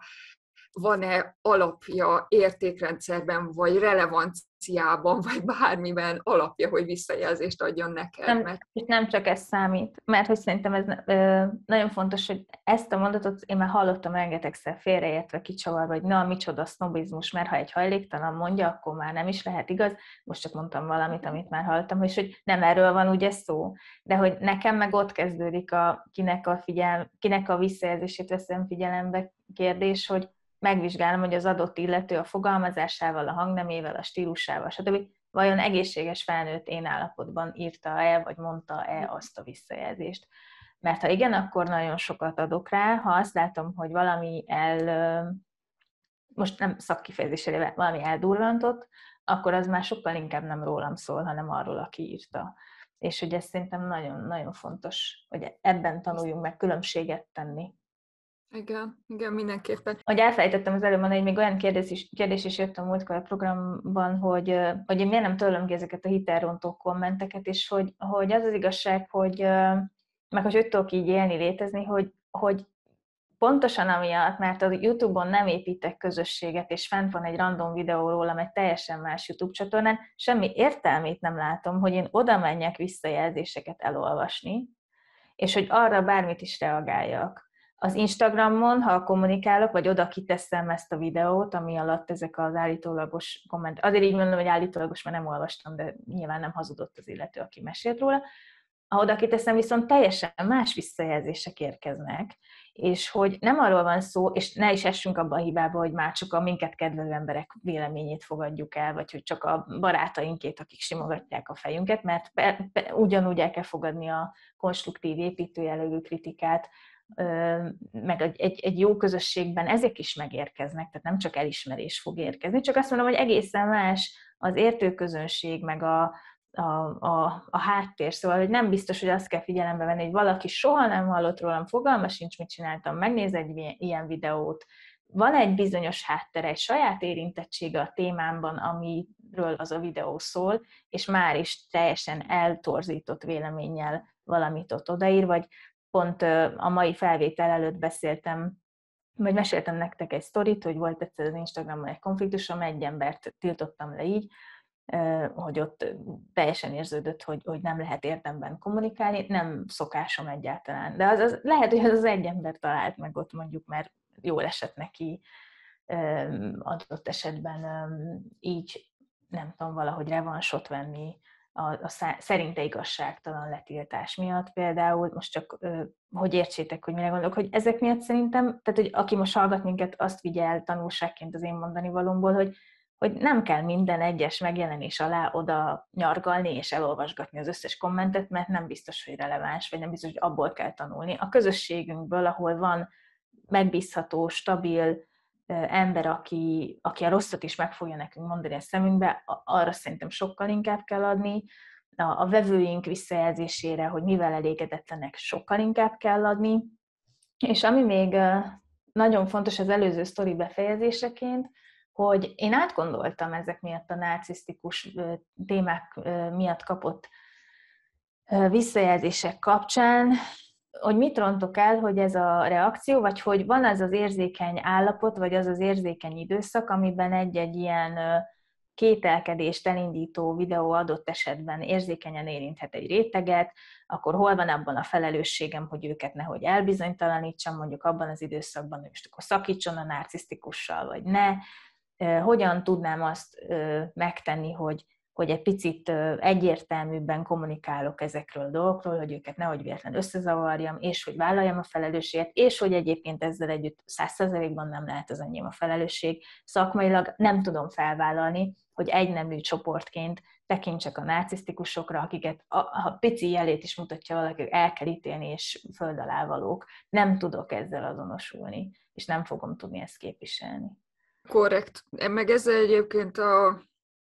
van-e alapja értékrendszerben, vagy relevanciában, vagy bármiben alapja, hogy visszajelzést adjon neked. Nem, mert... És nem csak ez számít, mert hogy szerintem ez ö, nagyon fontos, hogy ezt a mondatot én már hallottam rengetegszer félreértve, kicsavarva, hogy na, micsoda sznobizmus, mert ha egy hajléktalan mondja, akkor már nem is lehet igaz. Most csak mondtam valamit, amit már hallottam, és hogy nem erről van ugye szó, de hogy nekem meg ott kezdődik a kinek a, figyel, kinek a visszajelzését veszem figyelembe kérdés, hogy megvizsgálom, hogy az adott illető a fogalmazásával, a hangnemével, a stílusával, stb. Vajon egészséges felnőtt én állapotban írta-e, vagy mondta-e azt a visszajelzést. Mert ha igen, akkor nagyon sokat adok rá. Ha azt látom, hogy valami el, most nem szakkifejezésével, valami eldurrantott, akkor az már sokkal inkább nem rólam szól, hanem arról, aki írta. És hogy ez szerintem nagyon-nagyon fontos, hogy ebben tanuljunk meg különbséget tenni. Igen, igen, mindenképpen. Hogy elfelejtettem az előbb mondani, hogy még olyan kérdés is, kérdés is jött a múltkor a programban, hogy, hogy én miért nem tőlem ki ezeket a hitelrontó kommenteket, és hogy, hogy az az igazság, hogy meg hogy hogy tudok így élni, létezni, hogy, hogy pontosan amiatt, mert a YouTube-on nem építek közösséget, és fent van egy random videó rólam egy teljesen más YouTube csatornán, semmi értelmét nem látom, hogy én oda menjek visszajelzéseket elolvasni, és hogy arra bármit is reagáljak. Az Instagramon, ha kommunikálok, vagy oda kiteszem ezt a videót, ami alatt ezek az állítólagos komment, azért így mondom, hogy állítólagos, mert nem olvastam, de nyilván nem hazudott az illető, aki mesélt róla, ha oda kiteszem, viszont teljesen más visszajelzések érkeznek, és hogy nem arról van szó, és ne is essünk abba a hibába, hogy már csak a minket kedvelő emberek véleményét fogadjuk el, vagy hogy csak a barátainkét, akik simogatják a fejünket, mert pe, pe, ugyanúgy el kell fogadni a konstruktív építőjellegű kritikát, meg egy, egy jó közösségben ezek is megérkeznek, tehát nem csak elismerés fog érkezni, csak azt mondom, hogy egészen más az értőközönség, meg a A, a, a háttér, szóval hogy nem biztos, hogy azt kell figyelembe venni, hogy valaki soha nem hallott rólam, fogalma sincs, mit csináltam, megnéz egy ilyen videót, van egy bizonyos háttere, egy saját érintettsége a témámban, amiről az a videó szól, és már is teljesen eltorzított véleménnyel valamit ott odaír, vagy pont a mai felvétel előtt beszéltem, vagy meséltem nektek egy sztorit, hogy volt egyszer az Instagramon egy konfliktusom, egy embert tiltottam le így, hogy ott teljesen érződött, hogy, hogy nem lehet érdemben kommunikálni, nem szokásom egyáltalán. De az, az, lehet, hogy az az egy ember talált meg ott mondjuk, mert jól esett neki adott esetben így, nem tudom, valahogy revansot venni a, a szerinte igazságtalan letiltás miatt például. Most csak, hogy értsétek, hogy mire gondolok, hogy ezek miatt szerintem, tehát hogy aki most hallgat minket, azt vigye el tanulságként az én mondani valómból, hogy hogy nem kell minden egyes megjelenés alá oda nyargalni és elolvasgatni az összes kommentet, mert nem biztos, hogy releváns, vagy nem biztos, hogy abból kell tanulni. A közösségünkből, ahol van megbízható, stabil ember, aki, aki a rosszat is meg fogja nekünk mondani a szemünkbe, arra szerintem sokkal inkább kell adni. A, a vevőink visszajelzésére, hogy mivel elégedetlenek, sokkal inkább kell adni. És ami még nagyon fontos az előző sztori befejezéseként, hogy én átgondoltam ezek miatt a narcisztikus témák miatt kapott visszajelzések kapcsán, hogy mit rontok el, hogy ez a reakció, vagy hogy van az az érzékeny állapot, vagy az az érzékeny időszak, amiben egy-egy ilyen kételkedést elindító videó adott esetben érzékenyen érinthet egy réteget, akkor hol van abban a felelősségem, hogy őket nehogy elbizonytalanítsam, mondjuk abban az időszakban, hogy most akkor szakítson a narcisztikussal, vagy ne. Hogyan tudnám azt megtenni, hogy, hogy egy picit egyértelműbben kommunikálok ezekről a dolgokról, hogy őket nehogy véletlenül összezavarjam, és hogy vállaljam a felelősséget, és hogy egyébként ezzel együtt száz százalékban nem lehet az enyém a felelősség. Szakmailag nem tudom felvállalni, hogy egynemű csoportként tekintsek a narcisztikusokra, akiket a, a pici jelét is mutatja valaki, el kell ítélni, és föld alá valók. Nem tudok ezzel azonosulni, és nem fogom tudni ezt képviselni. Korrekt. Meg ezzel egyébként a,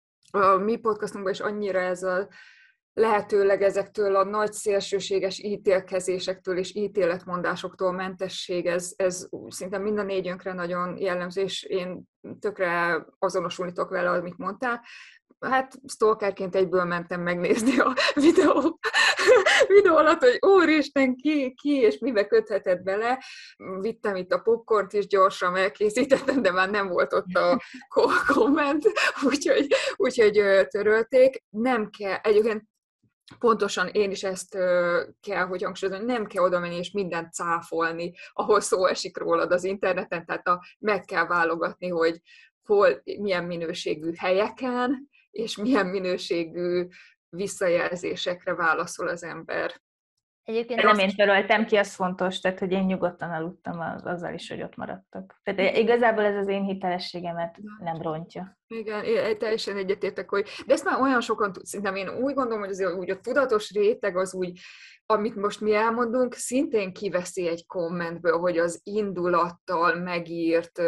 a mi podcastunkban is annyira ez a lehetőleg ezektől a nagy szélsőséges ítélkezésektől és ítéletmondásoktól mentesség, ez, ez szinte mind a négyünkre nagyon jellemző, és én tökre azonosulni tudok vele, amit mondtál. Hát stalkerként egyből mentem megnézni a videó, videó alatt, hogy úristen, ki, ki és mibe köthetett bele. Vittem itt a popcornt is, gyorsan elkészítettem, de már nem volt ott a komment, úgyhogy, úgyhogy törölték. Nem kell, egyébként pontosan én is ezt kell, hogy hangsúlyozom, nem kell oda menni és mindent cáfolni, ahol szó esik rólad az interneten, tehát a, meg kell válogatni, hogy hol, milyen minőségű helyeken, és milyen minőségű visszajelzésekre válaszol az ember. Egyébként nem én töröltem ki, az fontos, tehát hogy én nyugodtan aludtam az, azzal is, hogy ott maradtak. Tehát igazából ez az én hitelességemet nem rontja. Igen, én teljesen egyetértek, hogy de ezt már olyan sokan tud, szerintem én úgy gondolom, hogy azért úgy a tudatos réteg az úgy, amit most mi elmondunk, szintén kiveszi egy kommentből, hogy az indulattal megírt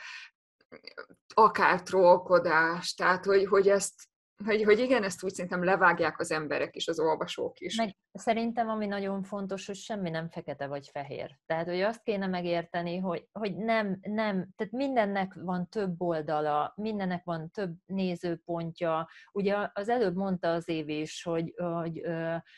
akár trollkodás, tehát hogy, hogy ezt Hogy, hogy igen, ezt úgy szerintem levágják az emberek is, az olvasók is. Meg szerintem, ami nagyon fontos, hogy semmi nem fekete vagy fehér. Tehát, hogy azt kéne megérteni, hogy, hogy nem, nem, tehát mindennek van több oldala, mindennek van több nézőpontja. Ugye az előbb mondta az Évi is, hogy, hogy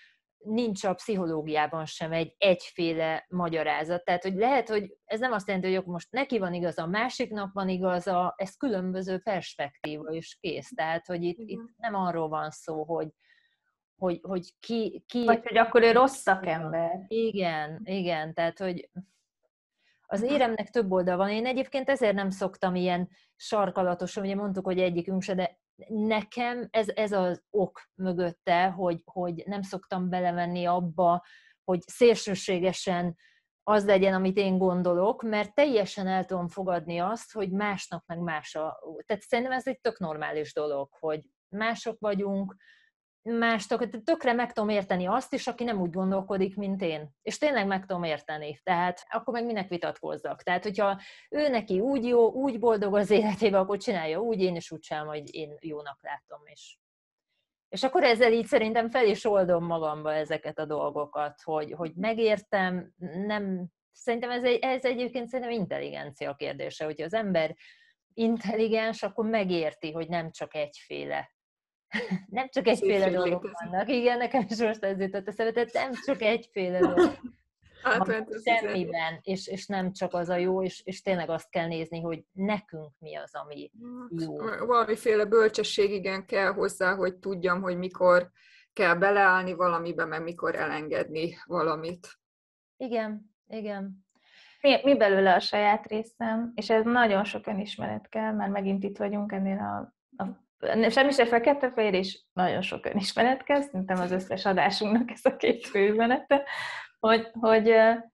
nincs a pszichológiában sem egy egyféle magyarázat. Tehát, hogy lehet, hogy ez nem azt jelenti, hogy akkor most neki van igaza, a másiknak van igaza, ez különböző perspektíva és kész. Tehát, hogy itt, itt nem arról van szó, hogy, hogy, hogy ki, ki... Vagy hogy akkor ő rossz szakember. Igen, igen, tehát, hogy az éremnek több oldal van. Én egyébként ezért nem szoktam ilyen sarkalatosan, ugye mondtuk, hogy egyikünk se, de nekem ez, ez az ok mögötte, hogy, hogy nem szoktam belemenni abba, hogy szélsőségesen az legyen, amit én gondolok, mert teljesen el tudom fogadni azt, hogy másnak meg más a... Tehát szerintem ez egy tök normális dolog, hogy mások vagyunk, mástok, tökre meg tudom érteni azt is, aki nem úgy gondolkodik, mint én. És tényleg meg tudom érteni. Tehát akkor meg minek vitatkozzak. Tehát, hogyha ő neki úgy jó, úgy boldog az életében, akkor csinálja úgy, én is úgy csinálom, hogy én jónak látom. És, és akkor ezzel így szerintem fel is oldom magamba ezeket a dolgokat, hogy, hogy megértem, nem... Szerintem ez, egy, ez egyébként szerintem intelligencia kérdése. Hogyha az ember intelligens, akkor megérti, hogy nem csak egyféle nem csak egyféle dolgok vannak. Igen, nekem is most ez jutott eszembe, tehát nem csak egyféle dolog van semmiben, és, és nem csak az a jó, és, és tényleg azt kell nézni, hogy nekünk mi az, ami jó. Valamiféle bölcsesség igen kell hozzá, hogy tudjam, hogy mikor kell beleállni valamibe, meg mikor elengedni valamit. Igen, igen. Mi, mi belőle a saját részem, és ez nagyon sok önismeret kell, mert megint itt vagyunk ennél a, a semmi se fekete-fehér, és nagyon sok önismeret kell, szerintem az összes adásunknak ez a két fő üzenete, hogy, hogy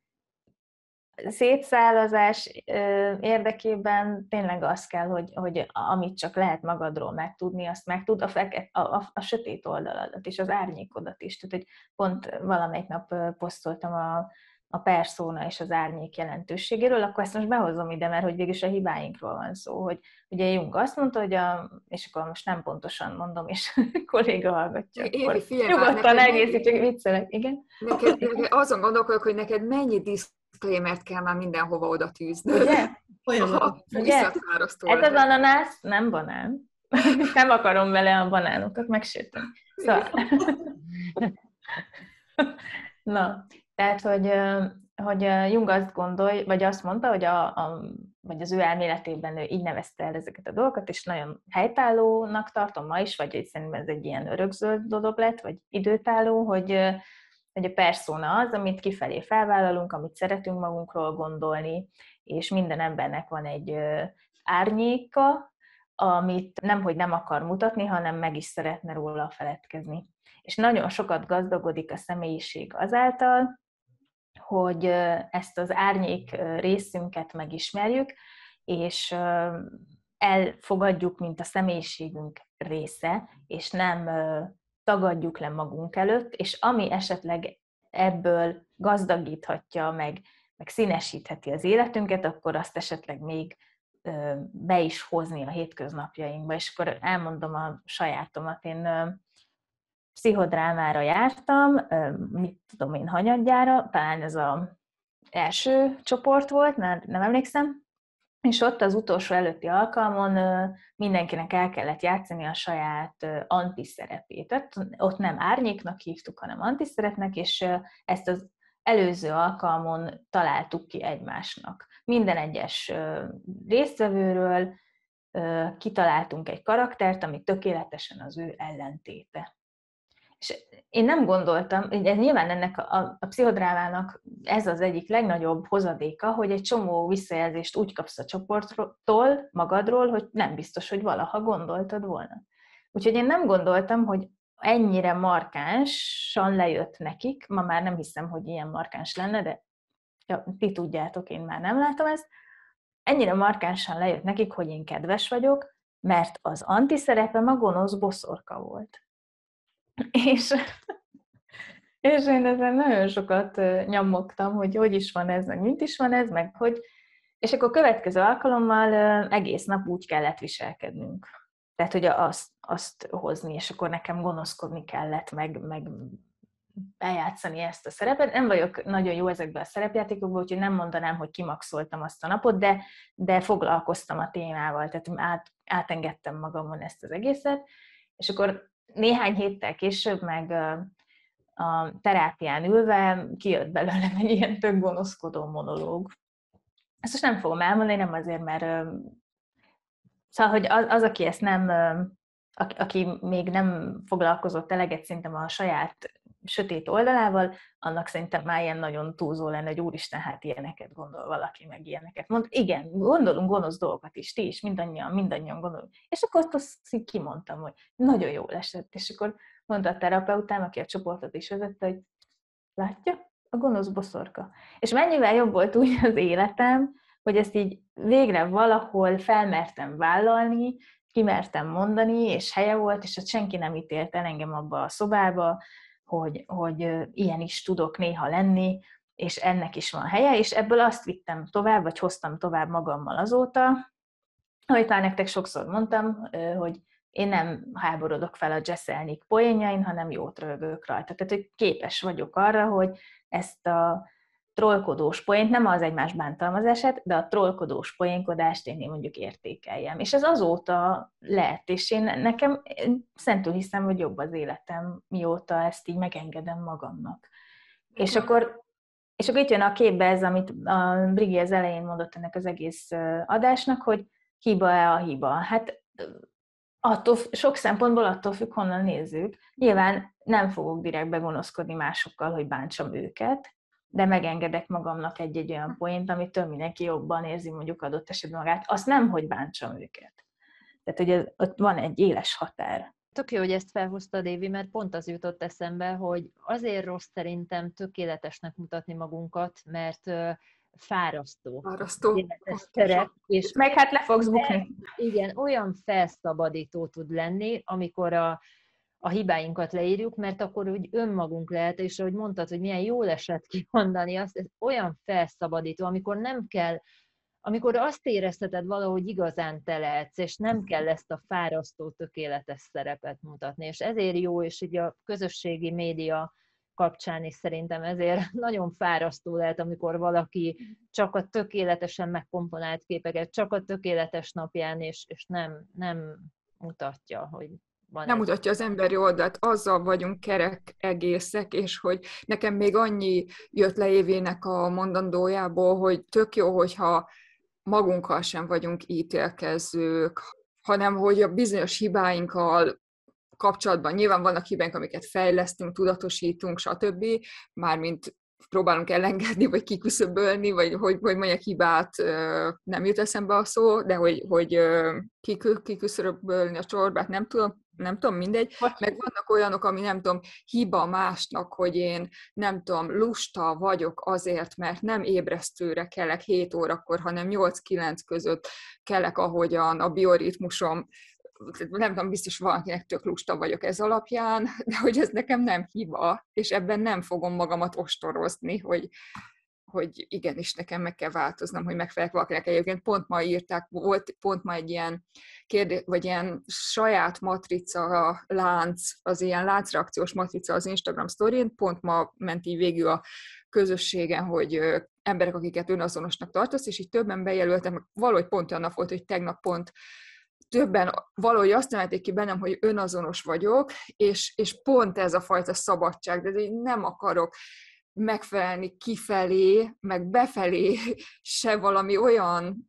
szétszálazás érdekében tényleg az kell, hogy, hogy amit csak lehet magadról megtudni, azt megtud, a, feket, a, a, a sötét oldaladat és az árnyékodat is. Tehát, hogy pont valamelyik nap posztoltam a a perszóna és az árnyék jelentőségéről, akkor ezt most behozom ide, mert hogy végülis a hibáinkról van szó, hogy ugye Jung azt mondta, hogy a, és akkor most nem pontosan mondom, és a kolléga hallgatja, Évi, akkor figyelj, nyugodtan egészít, csak viccelek, igen? Neked, neked azon gondolkodok, hogy neked mennyi diszklémert kell már mindenhova oda tűzni. Ugye? Olyan, ugye? Ez az ananász nem banán. Nem akarom vele a banánokat megsérteni. Szóval... Na, tehát, hogy, hogy Jung azt gondolj, vagy azt mondta, hogy a, a, vagy az ő elméletében ő így nevezte el ezeket a dolgokat, és nagyon helytállónak tartom ma is, vagy szerintem ez egy ilyen örökzöld dolog lett, vagy időtálló, hogy, hogy a perszóna az, amit kifelé felvállalunk, amit szeretünk magunkról gondolni, és minden embernek van egy árnyéka, amit nemhogy nem akar mutatni, hanem meg is szeretne róla feledkezni. És nagyon sokat gazdagodik a személyiség azáltal, hogy ezt az árnyék részünket megismerjük, és elfogadjuk, mint a személyiségünk része, és nem tagadjuk le magunk előtt, és ami esetleg ebből gazdagíthatja, meg, meg színesítheti az életünket, akkor azt esetleg még be is hozni a hétköznapjainkba. És akkor elmondom a sajátomat. Én pszichodrámára jártam, mit tudom én, hanyadjára, talán ez az első csoport volt, nem, nem emlékszem, és ott az utolsó előtti alkalmon mindenkinek el kellett játszani a saját antiszerepét. Ott nem árnyéknak hívtuk, hanem antiszerepnek, és ezt az előző alkalmon találtuk ki egymásnak. Minden egyes résztvevőről kitaláltunk egy karaktert, ami tökéletesen az ő ellentéte. És én nem gondoltam, hogy nyilván ennek a, a pszichodrámának ez az egyik legnagyobb hozadéka, hogy egy csomó visszajelzést úgy kapsz a csoporttól, magadról, hogy nem biztos, hogy valaha gondoltad volna. Úgyhogy én nem gondoltam, hogy ennyire markánsan lejött nekik, ma már nem hiszem, hogy ilyen markáns lenne, de ja, ti tudjátok, én már nem látom ezt, ennyire markánsan lejött nekik, hogy én kedves vagyok, mert az antiszerepem a gonosz boszorka volt. És, és én ezen nagyon sokat nyomogtam, hogy hogy is van ez, meg mint is van ez, meg hogy... És akkor a következő alkalommal egész nap úgy kellett viselkednünk. Tehát, hogy azt, azt hozni, és akkor nekem gonoszkodni kellett, meg, meg eljátszani ezt a szerepet. Nem vagyok nagyon jó ezekben a szerepjátékokban, úgyhogy nem mondanám, hogy kimaxoltam azt a napot, de, de foglalkoztam a témával, tehát át, átengedtem magamon ezt az egészet, és akkor néhány héttel később meg a terápián ülve kijött belőlem egy ilyen tök gonoszkodó monológ. Ezt most nem fogom elmondani, nem azért, mert szóval, hogy az, az aki ezt nem, aki még nem foglalkozott eleget szerintem a saját sötét oldalával, annak szerintem már ilyen nagyon túlzó lenne, hogy úristen, hát ilyeneket gondol valaki, meg ilyeneket mond. Igen, gondolunk gonosz dolgokat is, ti is, mindannyian, mindannyian gondolunk. És akkor azt így kimondtam, hogy nagyon jól esett. És akkor mondta a terapeutám, aki a csoportot is vezette, hogy látja, a gonosz boszorka. És mennyivel jobb volt úgy az életem, hogy ezt így végre valahol felmertem vállalni, kimertem mondani, és helye volt, és ott senki nem ítélt el engem abba a szobába, hogy, hogy ilyen is tudok néha lenni, és ennek is van helye, és ebből azt vittem tovább, vagy hoztam tovább magammal azóta, ahogy már nektek sokszor mondtam, hogy én nem háborodok fel a Jesselnik poénjain, hanem jót röhögök rajta. Tehát, hogy képes vagyok arra, hogy ezt a trollkodós poént, nem az egymás bántalmazását, de a trollkodós poénkodást én mondjuk értékeljem. És ez azóta lett, és én nekem én szentül hiszem, hogy jobb az életem, mióta ezt így megengedem magamnak. És akkor, és akkor itt jön a képbe ez, amit a Brigi az elején mondott ennek az egész adásnak, hogy hiba-e a hiba. Hát attól, sok szempontból attól függ, honnan nézzük. Nyilván nem fogok direkt begonoszkodni másokkal, hogy bántsam őket, de megengedek magamnak egy-egy olyan poént, amitől mindenki jobban érzi mondjuk adott esetben magát. Azt nem, hogy bántsam őket. Tehát, hogy ez, ott van egy éles határ. Tök jó, hogy ezt felhoztad, Évi, mert pont az jutott eszembe, hogy azért rossz szerintem tökéletesnek mutatni magunkat, mert uh, fárasztó. Fárasztó. Terep, és meg hát le fogsz bukni. Igen, olyan felszabadító tud lenni, amikor a a hibáinkat leírjuk, mert akkor úgy önmagunk lehet, és ahogy mondtad, hogy milyen jól esett kimondani azt, ez olyan felszabadító, amikor nem kell, amikor azt érezheted valahogy igazán te lehetsz, és nem kell ezt a fárasztó, tökéletes szerepet mutatni. És ezért jó, és így a közösségi média kapcsán is szerintem ezért nagyon fárasztó lehet, amikor valaki csak a tökéletesen megkomponált képeket, csak a tökéletes napján, és, és nem, nem mutatja, hogy van nem ez. mutatja az emberi oldalt, azzal vagyunk kerek egészek, és hogy nekem még annyi jött le Évének a mondandójából, hogy tök jó, hogyha magunkkal sem vagyunk ítélkezők, hanem hogy a bizonyos hibáinkkal kapcsolatban nyilván vannak hibáink, amiket fejlesztünk, tudatosítunk, stb. Mármint próbálunk elengedni, vagy kiküszöbölni, vagy hogy, hogy mondjak hibát, nem jut eszembe a szó, de hogy, hogy kiküszöbölni a csorbát, nem tudom, nem tudom, mindegy. Meg vannak olyanok, ami nem tudom, hiba másnak, hogy én nem tudom, lusta vagyok azért, mert nem ébresztőre kelek hét órakor, hanem nyolc-kilenc között kelek, ahogyan a bioritmusom, nem tudom, biztos valakinek tök lusta vagyok ez alapján, de hogy ez nekem nem hiba, és ebben nem fogom magamat ostorozni, hogy, hogy igenis nekem meg kell változnom, hogy megfelelek valakinek. Egyébként pont ma írták, volt pont ma egy ilyen kérdés, vagy ilyen saját matrica lánc, az ilyen láncreakciós matrica az Instagram sztorien, pont ma ment így végül a közösségen, hogy emberek, akiket önazonosnak tartasz, és így többen bejelöltem, valahogy pont olyan nap volt, hogy tegnap pont többen valahogy azt emelték ki bennem, hogy önazonos vagyok, és, és pont ez a fajta szabadság, de én nem akarok megfelelni kifelé, meg befelé se valami olyan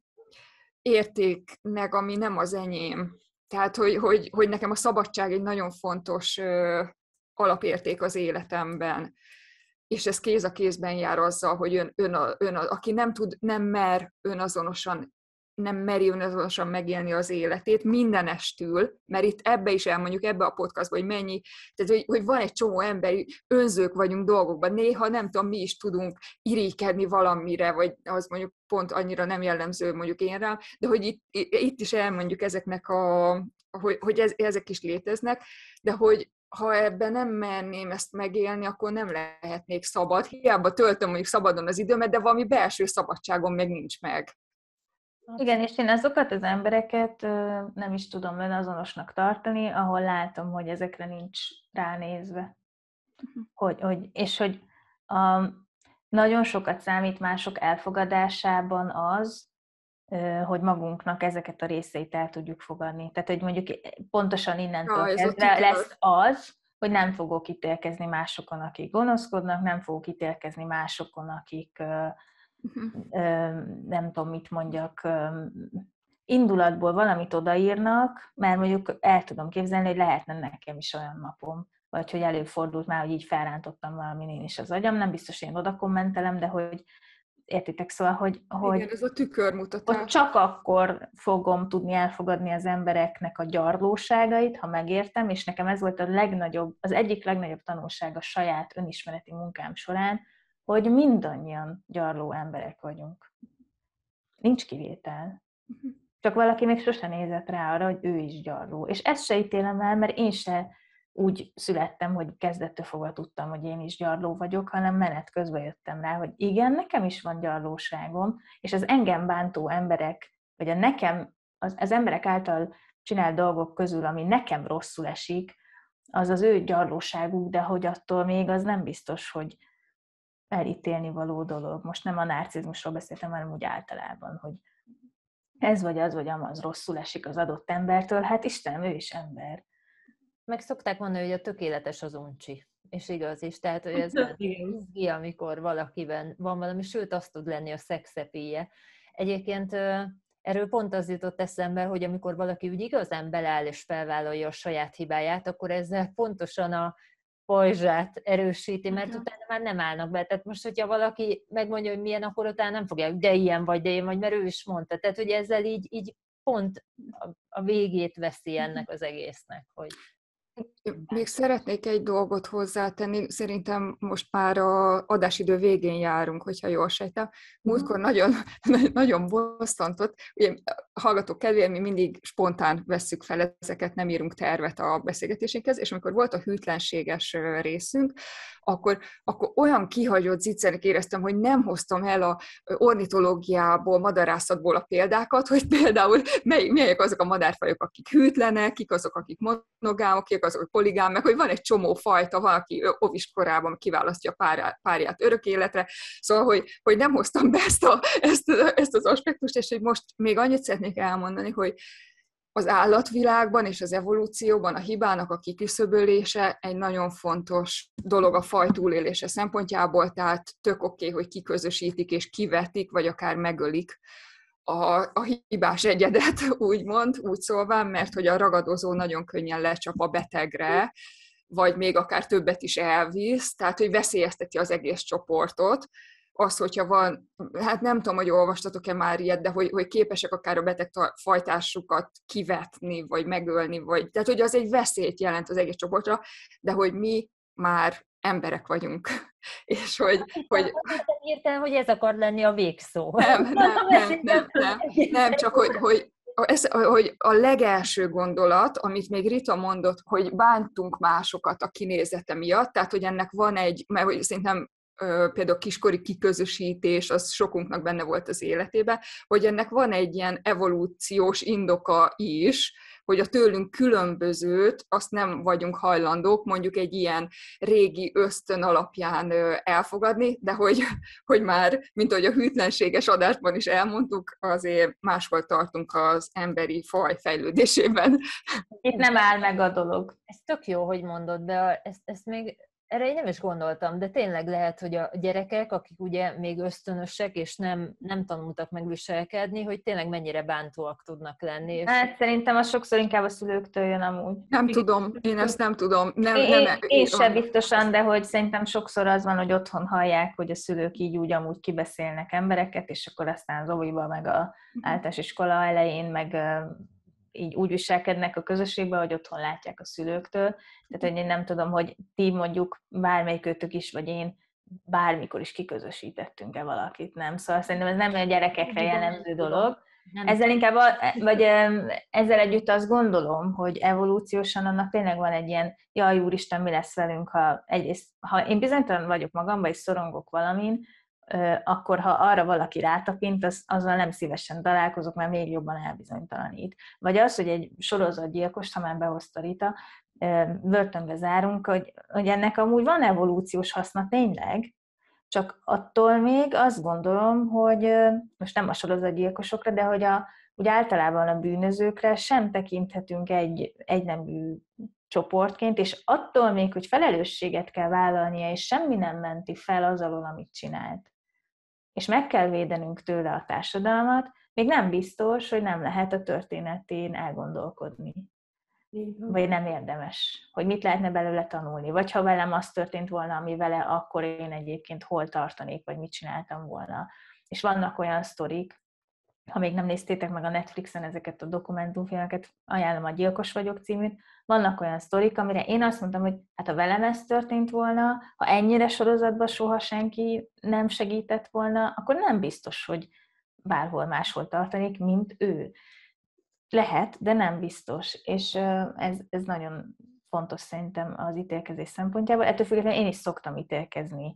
értéknek, ami nem az enyém. Tehát, hogy, hogy, hogy nekem a szabadság egy nagyon fontos ö, alapérték az életemben. És ez kéz a kézben jár azzal, hogy ön, ön, a, ön a, aki nem tud, nem mer önazonosan nem meri önazonosan megélni az életét mindenestül, mert itt ebbe is elmondjuk, ebbe a podcastban, hogy mennyi, tehát hogy, hogy van egy csomó ember, önzők vagyunk dolgokban, néha nem tudom, mi is tudunk irigykedni valamire, vagy az mondjuk pont annyira nem jellemző mondjuk én rám, de hogy itt, itt is elmondjuk ezeknek a, hogy, hogy ez, ezek is léteznek, de hogy ha ebben nem merném ezt megélni, akkor nem lehetnék szabad. Hiába töltöm mondjuk szabadon az időmet, de valami belső szabadságom meg nincs meg. Igen, és én azokat az embereket nem is tudom önazonosnak tartani, ahol látom, hogy ezekre nincs ránézve. Hogy, hogy, és hogy a, nagyon sokat számít mások elfogadásában az, hogy magunknak ezeket a részeit el tudjuk fogadni. Tehát, hogy mondjuk pontosan innentől ja, kezdve lesz az, hogy nem fogok ítélkezni másokon, akik gonoszkodnak, nem fogok ítélkezni másokon, akik uh-huh. nem tudom, mit mondjak, indulatból valamit odaírnak, mert mondjuk el tudom képzelni, hogy lehetne nekem is olyan napom, vagy hogy előfordult már, hogy így felrántottam valamin én is az agyam, nem biztos, hogy én oda kommentelem, de hogy értitek, szóval, hogy, hogy, igen, ez a tükörmutatás. Hogy csak akkor fogom tudni elfogadni az embereknek a gyarlóságait, ha megértem, és nekem ez volt a legnagyobb, az egyik legnagyobb tanulság a saját önismereti munkám során, hogy mindannyian gyarló emberek vagyunk. Nincs kivétel. Csak valaki még sosem nézett rá arra, hogy ő is gyarló. És ezt se ítélem el, mert én se úgy születtem, hogy kezdettől fogva tudtam, hogy én is gyarló vagyok, hanem menet közben jöttem rá, hogy igen, nekem is van gyarlóságom, és az engem bántó emberek, vagy a nekem, az, az emberek által csinált dolgok közül, ami nekem rosszul esik, az az ő gyarlóságuk, de hogy attól még az nem biztos, hogy elítélni való dolog. Most nem a narcizmusról beszéltem, hanem úgy általában, hogy ez vagy az, vagy amaz rosszul esik az adott embertől, hát Istenem, ő is ember. Meg szokták mondani, hogy a tökéletes az uncsi. És igaz is, tehát hogy ez az izgi, amikor valakiben van valami, sőt azt tud lenni a szexepéje. Egyébként erről pont az jutott eszembe, hogy amikor valaki úgy igazán beleáll és felvállalja a saját hibáját, akkor ezzel pontosan a pajzsát erősíti, mert uh-huh. utána már nem állnak be. Tehát most, hogyha valaki megmondja, hogy milyen, akkor utána nem fogják, de ilyen vagy, de ilyen vagy, mert ő is mondta. Tehát, hogy ezzel így, így pont a végét veszi ennek az egésznek, hogy még szeretnék egy dolgot hozzátenni, szerintem most már az adásidő végén járunk, hogyha jól sejtem. Múltkor nagyon, nagyon bosszantott, ugye hallgatók kedvéért mi mindig spontán vesszük fel ezeket, nem írunk tervet a beszélgetésünkhez, és amikor volt a hűtlenséges részünk, akkor, akkor olyan kihagyott zicsernek éreztem, hogy nem hoztam el a ornitológiából, madarászatból a példákat, hogy például mely, melyek azok a madárfajok, akik hűtlenek, kik azok, akik monogámok, kik azok, poligám, meg hogy van egy csomó fajta, valaki ovis korában kiválasztja a párját örök életre, szóval, hogy, hogy nem hoztam be ezt, a, ezt, ezt az aspektust, és hogy most még annyit szeretnék elmondani, hogy az állatvilágban és az evolúcióban a hibának a kiküszöbölése egy nagyon fontos dolog a faj túlélése szempontjából, tehát tök oké, okay, hogy kiközösítik és kivetik, vagy akár megölik a, a hibás egyedet, úgymond, úgy szólván, mert hogy a ragadozó nagyon könnyen lecsap a betegre, vagy még akár többet is elvisz, tehát hogy veszélyezteti az egész csoportot. Az, hogyha van, hát nem tudom, hogy olvastatok-e már ilyet, de hogy, hogy képesek akár a beteg fajtásukat kivetni, vagy megölni, vagy, tehát hogy az egy veszélyt jelent az egész csoportra, de hogy mi már emberek vagyunk. És hogy... hogy... Értem, hogy ez akar lenni a végszó. Nem, nem, nem, nem, nem, nem csak hogy, hogy Ez, hogy a legelső gondolat, amit még Rita mondott, hogy bántunk másokat a kinézete miatt, tehát hogy ennek van egy, mert hogy szerintem például kiskori kiközösítés, az sokunknak benne volt az életében, hogy ennek van egy ilyen evolúciós indoka is, hogy a tőlünk különbözőt azt nem vagyunk hajlandók mondjuk egy ilyen régi ösztön alapján elfogadni, de hogy, hogy már, mint ahogy a hűtlenséges adásban is elmondtuk, azért máshol tartunk az emberi faj fejlődésében. Itt nem áll meg a dolog. Ez tök jó, hogy mondod, de ezt, ezt még erre én nem is gondoltam, de tényleg lehet, hogy a gyerekek, akik ugye még ösztönösek, és nem, nem tanultak megviselkedni, hogy tényleg mennyire bántóak tudnak lenni. És... Hát szerintem az sokszor inkább a szülőktől jön amúgy. Nem tudom, én ezt nem tudom. Nem, én nem, én, én sem biztosan, de hogy szerintem sokszor az van, hogy otthon hallják, hogy a szülők így úgy amúgy kibeszélnek embereket, és akkor aztán az óviba, meg a általános iskola elején, meg így úgy viselkednek a közösségben, hogy otthon látják a szülőktől. Tehát, hogy én nem tudom, hogy ti mondjuk bármelyikőtök is, vagy én bármikor is kiközösítettünk-e valakit, nem? Szóval szerintem ez nem a gyerekekre jellemző dolog. Ezzel inkább, a, vagy ezzel együtt azt gondolom, hogy evolúciósan annak tényleg van egy ilyen, jaj, úristen, mi lesz velünk, ha egyrészt, ha én bizonytalan vagyok magamban, és szorongok valamin, akkor ha arra valaki rátapint, az, azzal nem szívesen találkozok, mert még jobban elbizonytalanít. Vagy az, hogy egy sorozatgyilkost, ha már behozta Rita, börtönbe zárunk, hogy, hogy ennek amúgy van evolúciós haszna tényleg, csak attól még azt gondolom, hogy most nem a sorozatgyilkosokra, de hogy a, úgy általában a bűnözőkre sem tekinthetünk egy egynemű csoportként, és attól még, hogy felelősséget kell vállalnia, és semmi nem menti fel az alól, amit csinált, és meg kell védenünk tőle a társadalmat, még nem biztos, hogy nem lehet a történetén elgondolkodni. Vagy nem érdemes, hogy mit lehetne belőle tanulni. Vagy ha velem az történt volna, ami vele, akkor én egyébként hol tartanék, vagy mit csináltam volna. És vannak olyan sztorik, ha még nem néztétek meg a Netflixen ezeket a dokumentumfilmeket, ajánlom a Gyilkos vagyok címűt, vannak olyan sztorik, amire én azt mondtam, hogy hát ha velem ez történt volna, ha ennyire sorozatban soha senki nem segített volna, akkor nem biztos, hogy bárhol máshol tartanék, mint ő. Lehet, de nem biztos, és ez, ez nagyon fontos szerintem az ítélkezés szempontjából. Ettől függetlenül én is szoktam ítélkezni,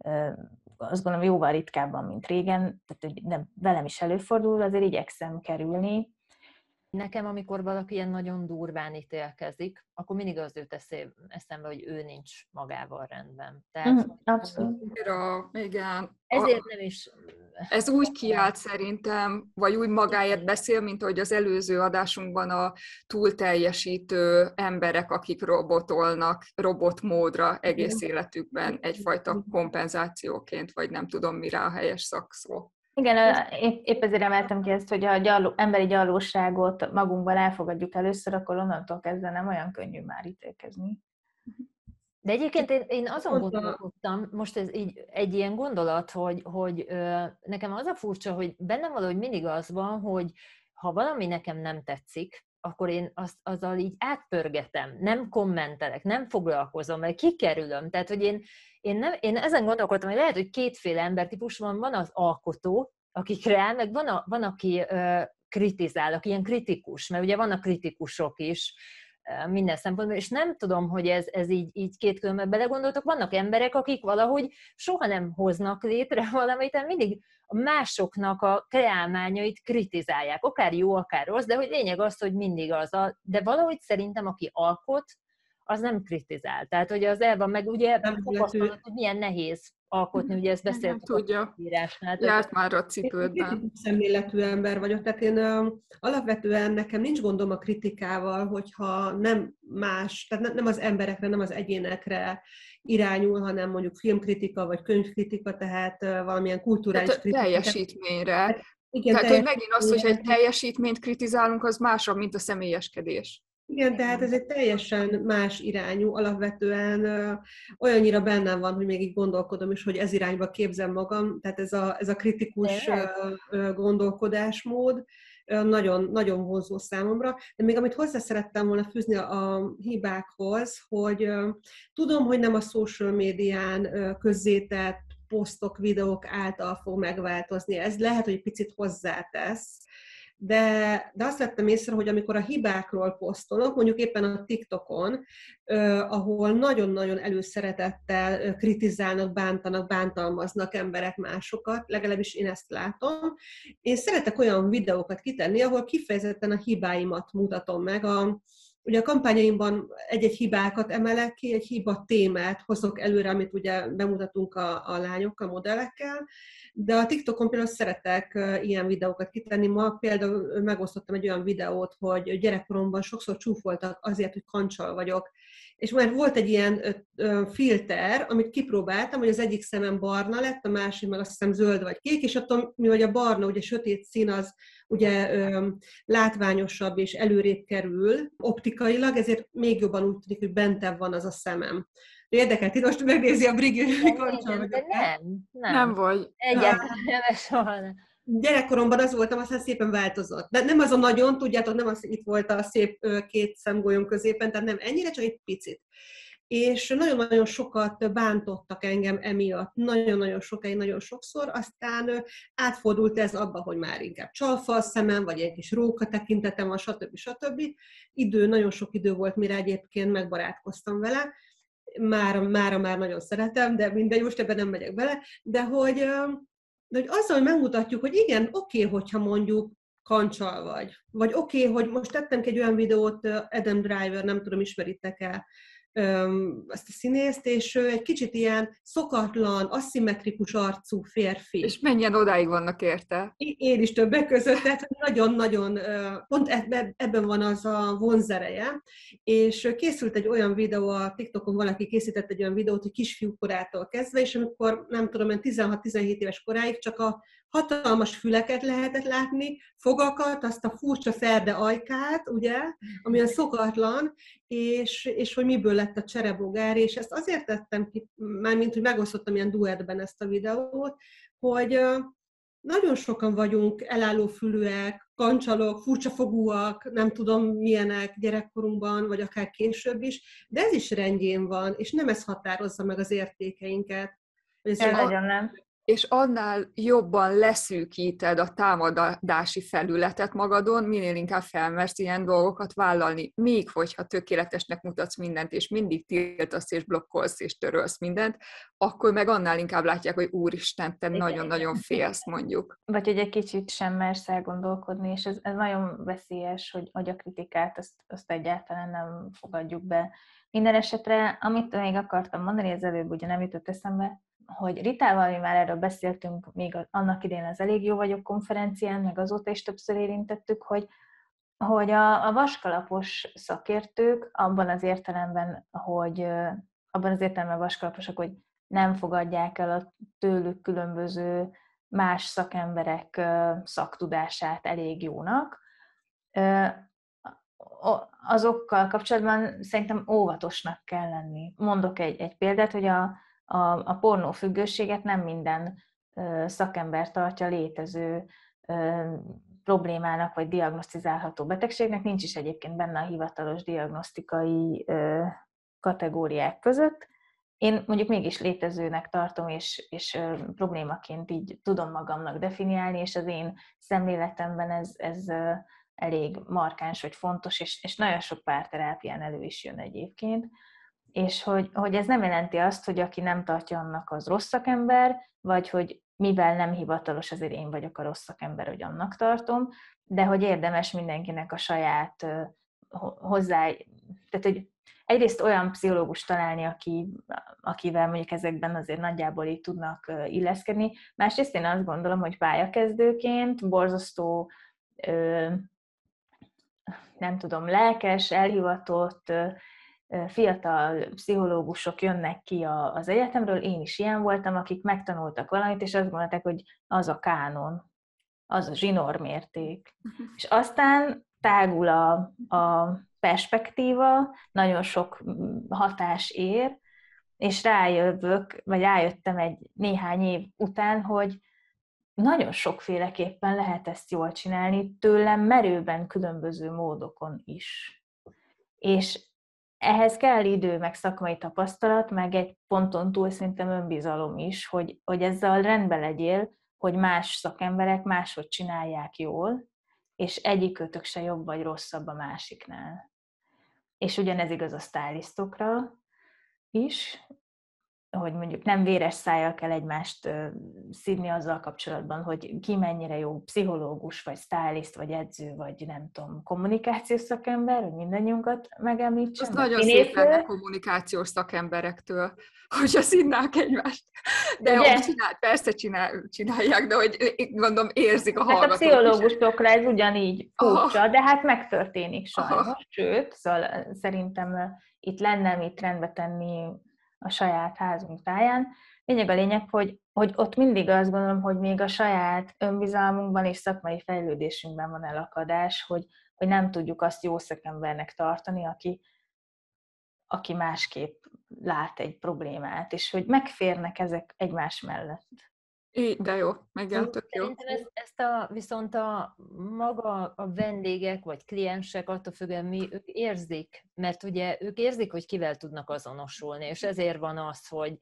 azt gondolom jóval ritkábban, mint régen, tehát nem, velem is előfordul, azért igyekszem kerülni. Nekem, amikor valaki ilyen nagyon durván ítélkezik, akkor mindig az jut eszembe, hogy ő nincs magával rendben. Tehát, mm, abszolút. Ja, igen. Ezért nem is... Ez úgy kiállt szerintem, vagy úgy magáért beszél, mint ahogy az előző adásunkban a túlteljesítő emberek, akik robotolnak robotmódra egész életükben egyfajta kompenzációként, vagy nem tudom mire a helyes szakszó. Igen, épp, épp ezért emeltem ki ezt, hogy a gyarló, emberi gyarlóságot magunkban elfogadjuk először, akkor onnantól kezdve nem olyan könnyű már ítélkezni. De egyébként én, én azon gondolkodtam, most ez így egy ilyen gondolat, hogy, hogy ö, nekem az a furcsa, hogy bennem valahogy mindig az van, hogy ha valami nekem nem tetszik, akkor én azt, azzal így átpörgetem, nem kommentelek, nem foglalkozom, mert kikerülöm. Tehát, hogy én, én, nem, én ezen gondolkodtam, hogy lehet, hogy kétféle embertípus van, van az alkotó, akikre áll, meg van, a, van aki ö, kritizál, aki ilyen kritikus, mert ugye vannak kritikusok is, minden szempontból, és nem tudom, hogy ez, ez így, így két különben belegondoltok, vannak emberek, akik valahogy soha nem hoznak létre valamit, mindig a másoknak a kreálmányait kritizálják, akár jó, akár rossz, de hogy lényeg az, hogy mindig az a, de valahogy szerintem, aki alkot, az nem kritizál. Tehát, hogy az el van, meg ugye tapasztalat, hogy milyen nehéz alkotni, ugye ezt beszéltük a írásnál. Járt már a cipődben. Én szemléletű ember vagyok, tehát én uh, alapvetően nekem nincs gondom a kritikával, hogyha nem más, tehát nem az emberekre, nem az egyénekre irányul, hanem mondjuk filmkritika vagy könyvkritika, tehát uh, valamilyen kulturális tehát kritika. teljesítményre. Igen, tehát, hogy megint az, hogy egy teljesítményt kritizálunk, az másabb, mint a személyeskedés. Igen, tehát ez egy teljesen más irányú, alapvetően ö, olyannyira bennem van, hogy még így gondolkodom is, hogy ez irányba képzem magam, tehát ez a, ez a kritikus ö, ö, gondolkodásmód ö, nagyon, nagyon vonzó számomra. De még amit hozzá szerettem volna fűzni a, a hibákhoz, hogy ö, tudom, hogy nem a social médián ö, közzétett posztok, videók által fog megváltozni. Ez lehet, hogy egy picit hozzátesz, De, de azt vettem észre, hogy amikor a hibákról posztolok, mondjuk éppen a TikTokon, eh, ahol nagyon-nagyon előszeretettel eh, kritizálnak, bántanak, bántalmaznak emberek másokat, legalábbis én ezt látom, én szeretek olyan videókat kitenni, ahol kifejezetten a hibáimat mutatom meg. A, ugye a kampányaimban egy-egy hibákat emelek ki, egy hiba témát hozok előre, amit ugye bemutatunk a, a lányokkal, modellekkel, de a TikTokon például szeretek ilyen videókat kitenni. Ma például megosztottam egy olyan videót, hogy gyerekkoromban sokszor csúfoltak azért, hogy kancsal vagyok. És már volt egy ilyen filter, amit kipróbáltam, hogy az egyik szemem barna lett, a másik meg azt hiszem zöld vagy kék, és attól, mivel a barna, ugye sötét szín, az ugye ö, látványosabb és előrébb kerül optikailag, ezért még jobban úgy tűnik, hogy bentebb van az a szemem. Érdekelt, itt most megnézi a Brigi, hogy kancsal vagyok. Nem, nem. Nem vagy. Egyáltalán nem, soha nem. Gyerekkoromban az voltam, aztán szépen változott. De nem az a nagyon, tudjátok, nem az, itt volt a szép két szemgolyom középen, tehát nem ennyire, csak egy picit. És nagyon-nagyon sokat bántottak engem emiatt, nagyon-nagyon sokáig, nagyon sokszor, aztán átfordult ez abba, hogy már inkább csalfa a szemem, vagy egy kis róka tekintetem van, stb. stb. Idő, nagyon sok idő volt, mire egyébként megbarátkoztam vele, mára, mára már nagyon szeretem, de mindegy, most ebben nem megyek bele, de hogy, de hogy azzal, hogy megmutatjuk, hogy igen, oké, okay, hogyha mondjuk kancsal vagy, vagy oké, okay, hogy most tettem ki egy olyan videót, Adam Driver, nem tudom, ismeritek-e, azt a színészt, és ő egy kicsit ilyen szokatlan, aszimmetrikus arcú férfi. És mennyien odáig vannak érte? Én is többek között, tehát nagyon-nagyon, pont ebben van az a vonzereje, és készült egy olyan videó, a TikTokon valaki készített egy olyan videót, hogy kisfiúkorától kezdve, és amikor, nem tudom, tizenhat-tizenhét éves koráig csak a hatalmas füleket lehetett látni, fogakat, azt a furcsa ferde ajkát, ugye, ami a szokatlan, és, és hogy miből lett a cserebogár, és ezt azért tettem ki, mármint, hogy megosztottam ilyen duettben ezt a videót, hogy nagyon sokan vagyunk elálló fülűek, kancsalok, furcsa fogúak, nem tudom milyenek gyerekkorunkban, vagy akár később is, de ez is rendjén van, és nem ez határozza meg az értékeinket. Ez nagyon nem. És annál jobban leszűkíted a támadási felületet magadon, minél inkább felmersz ilyen dolgokat vállalni. Míg, hogyha tökéletesnek mutatsz mindent, és mindig tiltasz, és blokkolsz, és törölsz mindent, akkor meg annál inkább látják, hogy úristen, te nagyon-nagyon félsz, mondjuk. Vagy hogy egy kicsit sem mersz elgondolkodni, és ez, ez nagyon veszélyes, hogy, hogy a kritikát azt, azt egyáltalán nem fogadjuk be. Minden esetre, amit még akartam mondani, az előbb ugye nem jutott eszembe, hogy Ritával mi már erről beszéltünk még annak idején az Elég jó vagyok konferencián, meg azóta is többször érintettük, hogy, hogy a, a vaskalapos szakértők abban az értelemben, hogy abban az értelemben vaskalaposok, hogy nem fogadják el a tőlük különböző más szakemberek szaktudását elég jónak, azokkal kapcsolatban szerintem óvatosnak kell lenni. Mondok egy, egy példát, hogy a A, a pornófüggőséget nem minden ö, szakember tartja létező ö, problémának vagy diagnosztizálható betegségnek, nincs is egyébként benne a hivatalos diagnosztikai ö, kategóriák között. Én mondjuk mégis létezőnek tartom, és, és ö, problémaként így tudom magamnak definiálni, és az én szemléletemben ez, ez ö, elég markáns vagy fontos, és, és nagyon sok párterápián elő is jön egyébként. És hogy, hogy ez nem jelenti azt, hogy aki nem tartja annak, az rossz szakember, vagy hogy mivel nem hivatalos, azért én vagyok a rossz szakember, hogy annak tartom, de hogy érdemes mindenkinek a saját hozzá... Tehát, hogy egyrészt olyan pszichológus találni, aki, akivel mondjuk ezekben azért nagyjából így tudnak illeszkedni. Másrészt én azt gondolom, hogy pályakezdőként borzasztó, nem tudom, lelkes, elhivatott, fiatal pszichológusok jönnek ki az egyetemről, én is ilyen voltam, akik megtanultak valamit, és azt gondolták, hogy az a kánon, az a zsinórmérték. Uh-huh. És aztán tágul a, a perspektíva, nagyon sok hatás ér, és rájövök, vagy rájöttem egy néhány év után, hogy nagyon sokféleképpen lehet ezt jól csinálni, tőlem merőben különböző módokon is. És ehhez kell idő, meg szakmai tapasztalat, meg egy ponton túl szerintem önbizalom is, hogy, hogy ezzel rendben legyél, hogy más szakemberek máshogy csinálják jól, és egyikőtök se jobb vagy rosszabb a másiknál. És ugyanez igaz a stylisztokra is, hogy mondjuk nem véres szájjal kell egymást szidni azzal kapcsolatban, hogy ki mennyire jó pszichológus, vagy stylist, vagy edző, vagy nem tudom, kommunikációs szakember, hogy mindannyiunkat megemlítsen. Az nagyon szép lenne kommunikációs szakemberektől, hogyha szidnák egymást. De jó, csinál, persze csinál, csinálják, de hogy gondolom érzik a hallgatók. Hát a pszichológusokra ez ugyanígy furcsa, Aha. de hát megtörténik sajnos. Aha. Sőt, szóval szerintem itt lenne mit rendbe tenni a saját házunk táján. Lényeg a lényeg, hogy, hogy ott mindig azt gondolom, hogy még a saját önbizalmunkban és szakmai fejlődésünkben van elakadás, hogy, hogy nem tudjuk azt jó szakembernek tartani, aki, aki másképp lát egy problémát, és hogy megférnek ezek egymás mellett. É, de jó, meg tök jó. Szerintem ezt, ezt a, viszont a maga a vendégek vagy kliensek attól függően mi, ők érzik, mert ugye ők érzik, hogy kivel tudnak azonosulni, és ezért van az, hogy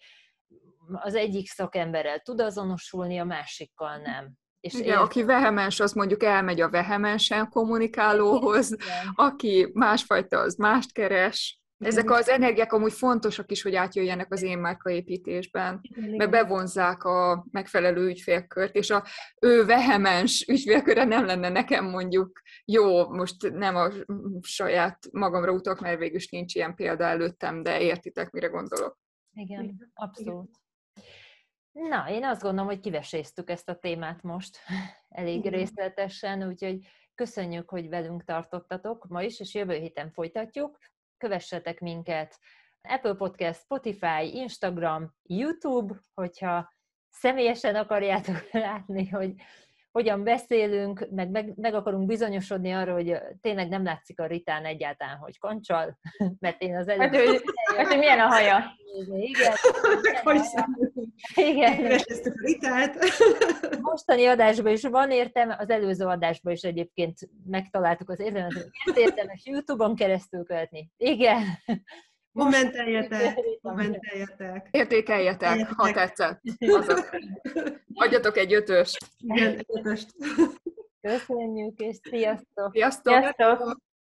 az egyik szakemberrel tud azonosulni, a másikkal nem. És igen, aki vehemens, az mondjuk elmegy a vehemensen kommunikálóhoz, aki másfajta, az mást keres. Ezek az energiák amúgy fontosak is, hogy átjöjjenek az én márkaépítésben, mert bevonzzák a megfelelő ügyfélkört, és a ő vehemens ügyfélköre nem lenne nekem mondjuk jó, most nem a saját magamra utak, mert végül is nincs ilyen példa előttem, de értitek, mire gondolok. Igen, abszolút. Na, én azt gondolom, hogy kiveséztük ezt a témát most elég részletesen, úgyhogy köszönjük, hogy velünk tartottatok ma is, és jövő héten folytatjuk. Kövessetek minket Apple Podcast, Spotify, Instagram, YouTube, hogyha személyesen akarjátok látni, hogy hogyan beszélünk, meg, meg, meg akarunk bizonyosodni arra, hogy tényleg nem látszik a Ritán egyáltalán, hogy koncsal, mert én az előbb... Hát, hogy, hát, hogy milyen a haja. Igen. Igen. Ritát. Mostani adásban is van értelme, az előző adásban is egyébként megtaláltuk az értelmet, hogy ezt érdemes YouTube-on keresztül követni. Igen. Kommenteljetek, kommenteljetek. Értékeljetek, ha tetszett. Azaz. Adjatok egy ötöst. Igen, ötöst. Köszönjük, és sziasztok! Sziasztok! Sziasztok!